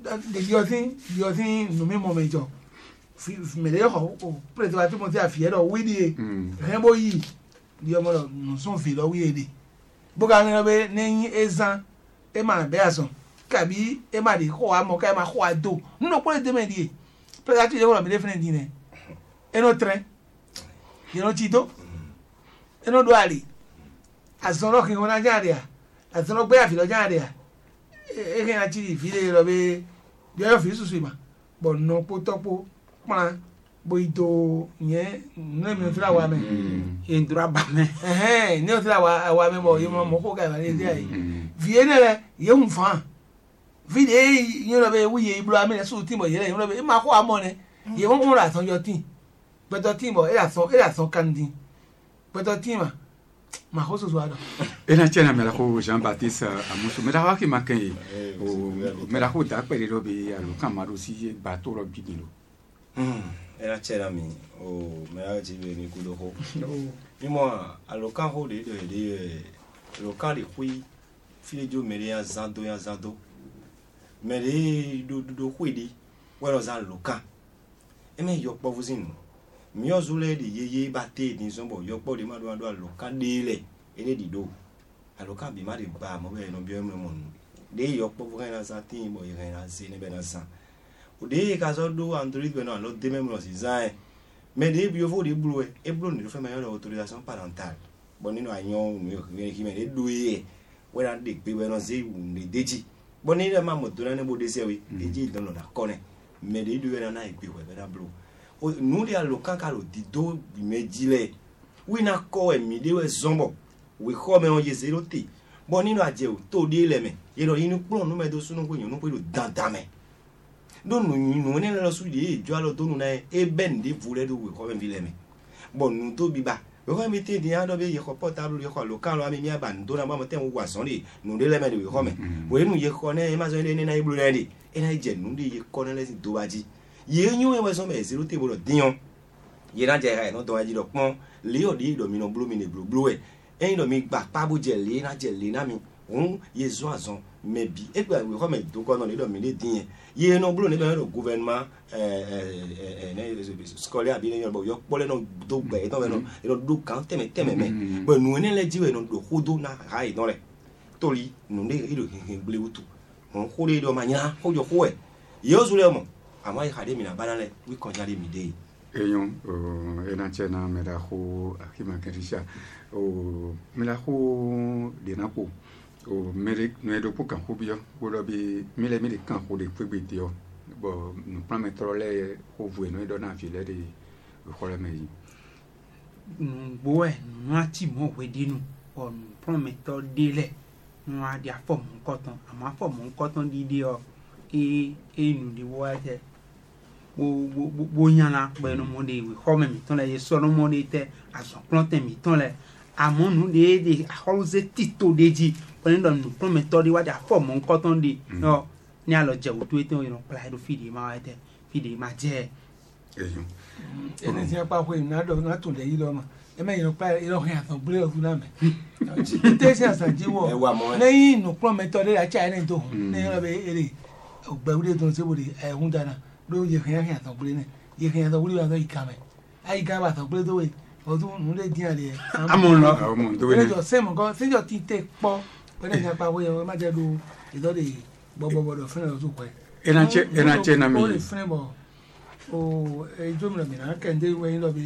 de diotin diotin no mi momento me dejo o preto ati mo ti afie do wi di rembo yi di omo lo no son fi lo wi ede bo ga ni be ni ezan e ma be ason kabi e ma de ko amo ka ma ko ado no ko de me di preto ati de ko me defend di ne e no tren e no chito e no do ali azono ki wona jaria azono gbe afi lo jaria e ke na ti fi le lo be bi o fi susu ma bo no po topo pa bo ito yen na mi tra wa me e ndura ba me eh ni o tra wa wa me bo yo mo ko ga ba le dai vi ene le ye un fan vi de yin lo be wu ye iblo ame so ti mo ye le yin lo be ma ko amo ne ye won mo ra ton yo tin pe to tin mo e la son e la son kandi pe to tin ma ma ko so so ado ena chena mera ko Jean Baptiste Amusu mera wa ki makan o mera ko da pe lo be alo kamaru si ba to ro bidilo era chera mi o mera ji be ni kudo ho mi mo alo kan ho de de de lo kan de hui file jo mere ya zando ya zando mere do do hui di wero za lo kan e me yo po vuzinu mi o zule de yeye ba te ni so bo yo po de ma do do lo kan de le ene di do alo kan bi ma de ba mo be no bi mo mo de yo po vu na sa tin bo ye na se ne be na sa o de ka so do android be no lo de me mo si za mais de bi o fo de blu e e blu ni fe me yo autorisation parentale bon nínú ayan mi o ki me de do e we na de pe we no se ne deji bon ni de ma mo do na ne bo de se we deji don na ko ne mais de do we na na ipe we be na blu o nu de alo kan ka lo di do bi meji le we na ko e mi de we zombo we ko me on ye zero te bon nínú aje o to de le me ye lo inu plo nu me do sunu ko yan nu pe lo dandan me don nu nu ne lo su de jo alo to nu na e ben de vule do we ko me vi le me bon nu to bi ba we ko mi te di an do be ye ko portable ye ko lo kan lo ami mi aba ndo na ba mo te wo wa son de nu de le me de we ko me we nu ye ko ne e ma so de ni na iblu re de e na je nu de ye ko ne le si do ba ji ye nyu e we so me zero te bo lo diyan ye na je ha no do wa ji do pon le o di do mi no blu mi ne blu blu e e do mi gba pa bo je le na je le na mi un ye zo azon me bi e gba we ko me do ko no le do mi le diyan ye no blu ne be no gouvernement eh eh eh scolaire abi ne yo yo pole no do gba e to be no e no do kan teme teme me bo nu ne le ji we no do hodo na ha i no le tori nu ne i do gble wutu on ko le do ma nya ko yo ko e ye zo le mo ama i hade mi na banale we kon jare mi de eyon ena chena mera ko akima kerisha o mera ko de na ko o mere no do ko kan ko bio ko do bi mele mele kan ko de pegbe ti o bo no prometro le ko vu no do na fi le de ko le meyi bo e no ati mo we dinu on prometro de le no adi afom nkoton ama afom nkoton di de o e e nu de wo ate bo bo bo nyana bo no mo de we ko me mi ton le ye so no mo de te aso planter mi ton le amon nu de de holize tito deji poni don nu prometto di wa da form nko ton di no ni alo je wutu ete o pla do fidi ma ete fidi ma je eyo ene ti pa ko na do na tun le yi lo ma e me yin pa iro kan asan bre o na me te se asan ji wo leyin nu prometto de la cha ene to ne lo be ere o gbe wure to se bo de e hun dana do ye kan kan asan bre ne ye kan asan wure wa do ikame ai ga ba asan bre do we ọdún nù lè dín àlè amọ̀ lọ àwọn tó wé ní sẹ́mù kan síjọ́ ti tẹ̀ pọ̀ pẹ̀lú ìyá pa wọ́n má jẹ́ lu ìdọ́dẹ gbọ́gbọ́gbọ́dọ̀ fúnra lọ́tún pẹ́. ẹnàchẹ́ ẹnàchẹ́ na mi. ó lè fúnra bọ̀ o ẹjọ́ mi lọ́mìnira kẹ́ndé wẹ́yìn lọ́bi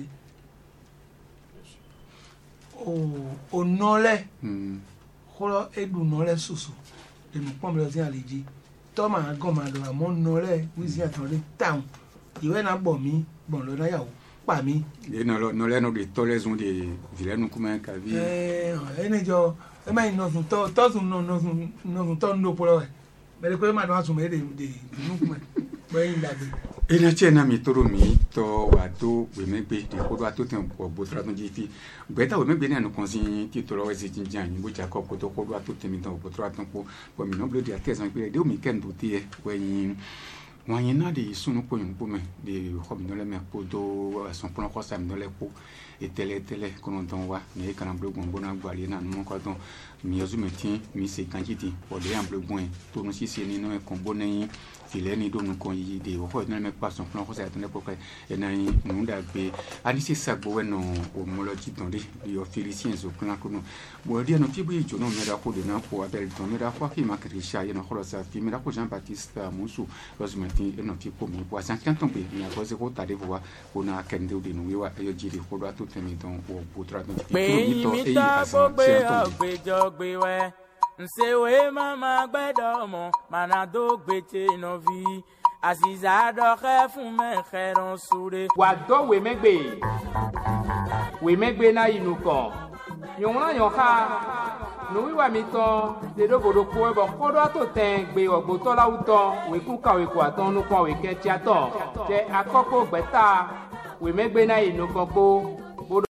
o nọ́lẹ̀ kọ́lọ́ edu nọ́lẹ̀ sòsò lẹ́nu pọ́n mi lọ sí àlejò tọ́mà gàn máa lọ àmọ́ nọ́lẹ̀ wíṣí àtọ̀rẹ́ táwọn ìwé náà bọ̀ mí bọ̀ lọ́dọ̀ yàwó pa mi e no no le no de toles un de vilenu kuma ka vi eh ene jo e mai no sun to to sun no no sun no sun to ndo polo e bele ko ma do sun me de de nu kuma bo yin da de e na che na mi toro mi to wa to we me gbe de ko do to ten ko bo tra no ji ti gbe ta we me gbe ni anu kan sin ti to lo we si jinjan yin bo ja ko ko to ko do to ten mi ton bo tra ton ko bo mi no ble de atesan pe de o mi ken do ti e we yin wanyina de sunu ko yin ko me de ko mi dole me ko do son plan ko sam dole ko e tele tele kono don wa ne kana bleu bon bona gbali na no ko don mi yozu metin mi se kanjiti o de amble bon to no si se ni no e kon bonen file ni do no kon yi de o ko ne me pa son plan ko sa tene ko e na yin nu da gbe ani se sagbo we no o moloji don de yo félicien zo plan ko no bo dia no tibu jo no me da ko de na ko abel don me da ko ki ma krisha ye no ko sa fi me da ko Jean Baptiste Musu yozu metin e no ti ko mi bo san kan ton be mi a ko se ko ta de vo ona kende de no wa yo jiri ko do to temi don o putra don pé mi ta kó gbé ọ̀gbẹ́jọ gbé wẹ́ ǹṣèwé mama gbẹ́dọ̀ mọ̀ mànàdó gbètè nọ́bí àṣìṣà dọ́kẹ́ fún mẹ́kẹ́rán súre. wà dọ́ wèmẹ́gbè wèmẹ́gbè náà inú kan yòówùn yàn ká nùwíwà mi tán dédógodò kó ẹbọ kọ́dọ̀ tó tẹ̀ gbé ọ̀gbọ́tọ́láwù tán wèkú kàwé kó àtọ́ nùpọ̀ wèkẹ́ tíá tán jẹ́ akọ́kọ́ gbẹ́ta wèmẹ́gbè náà inú kan kó.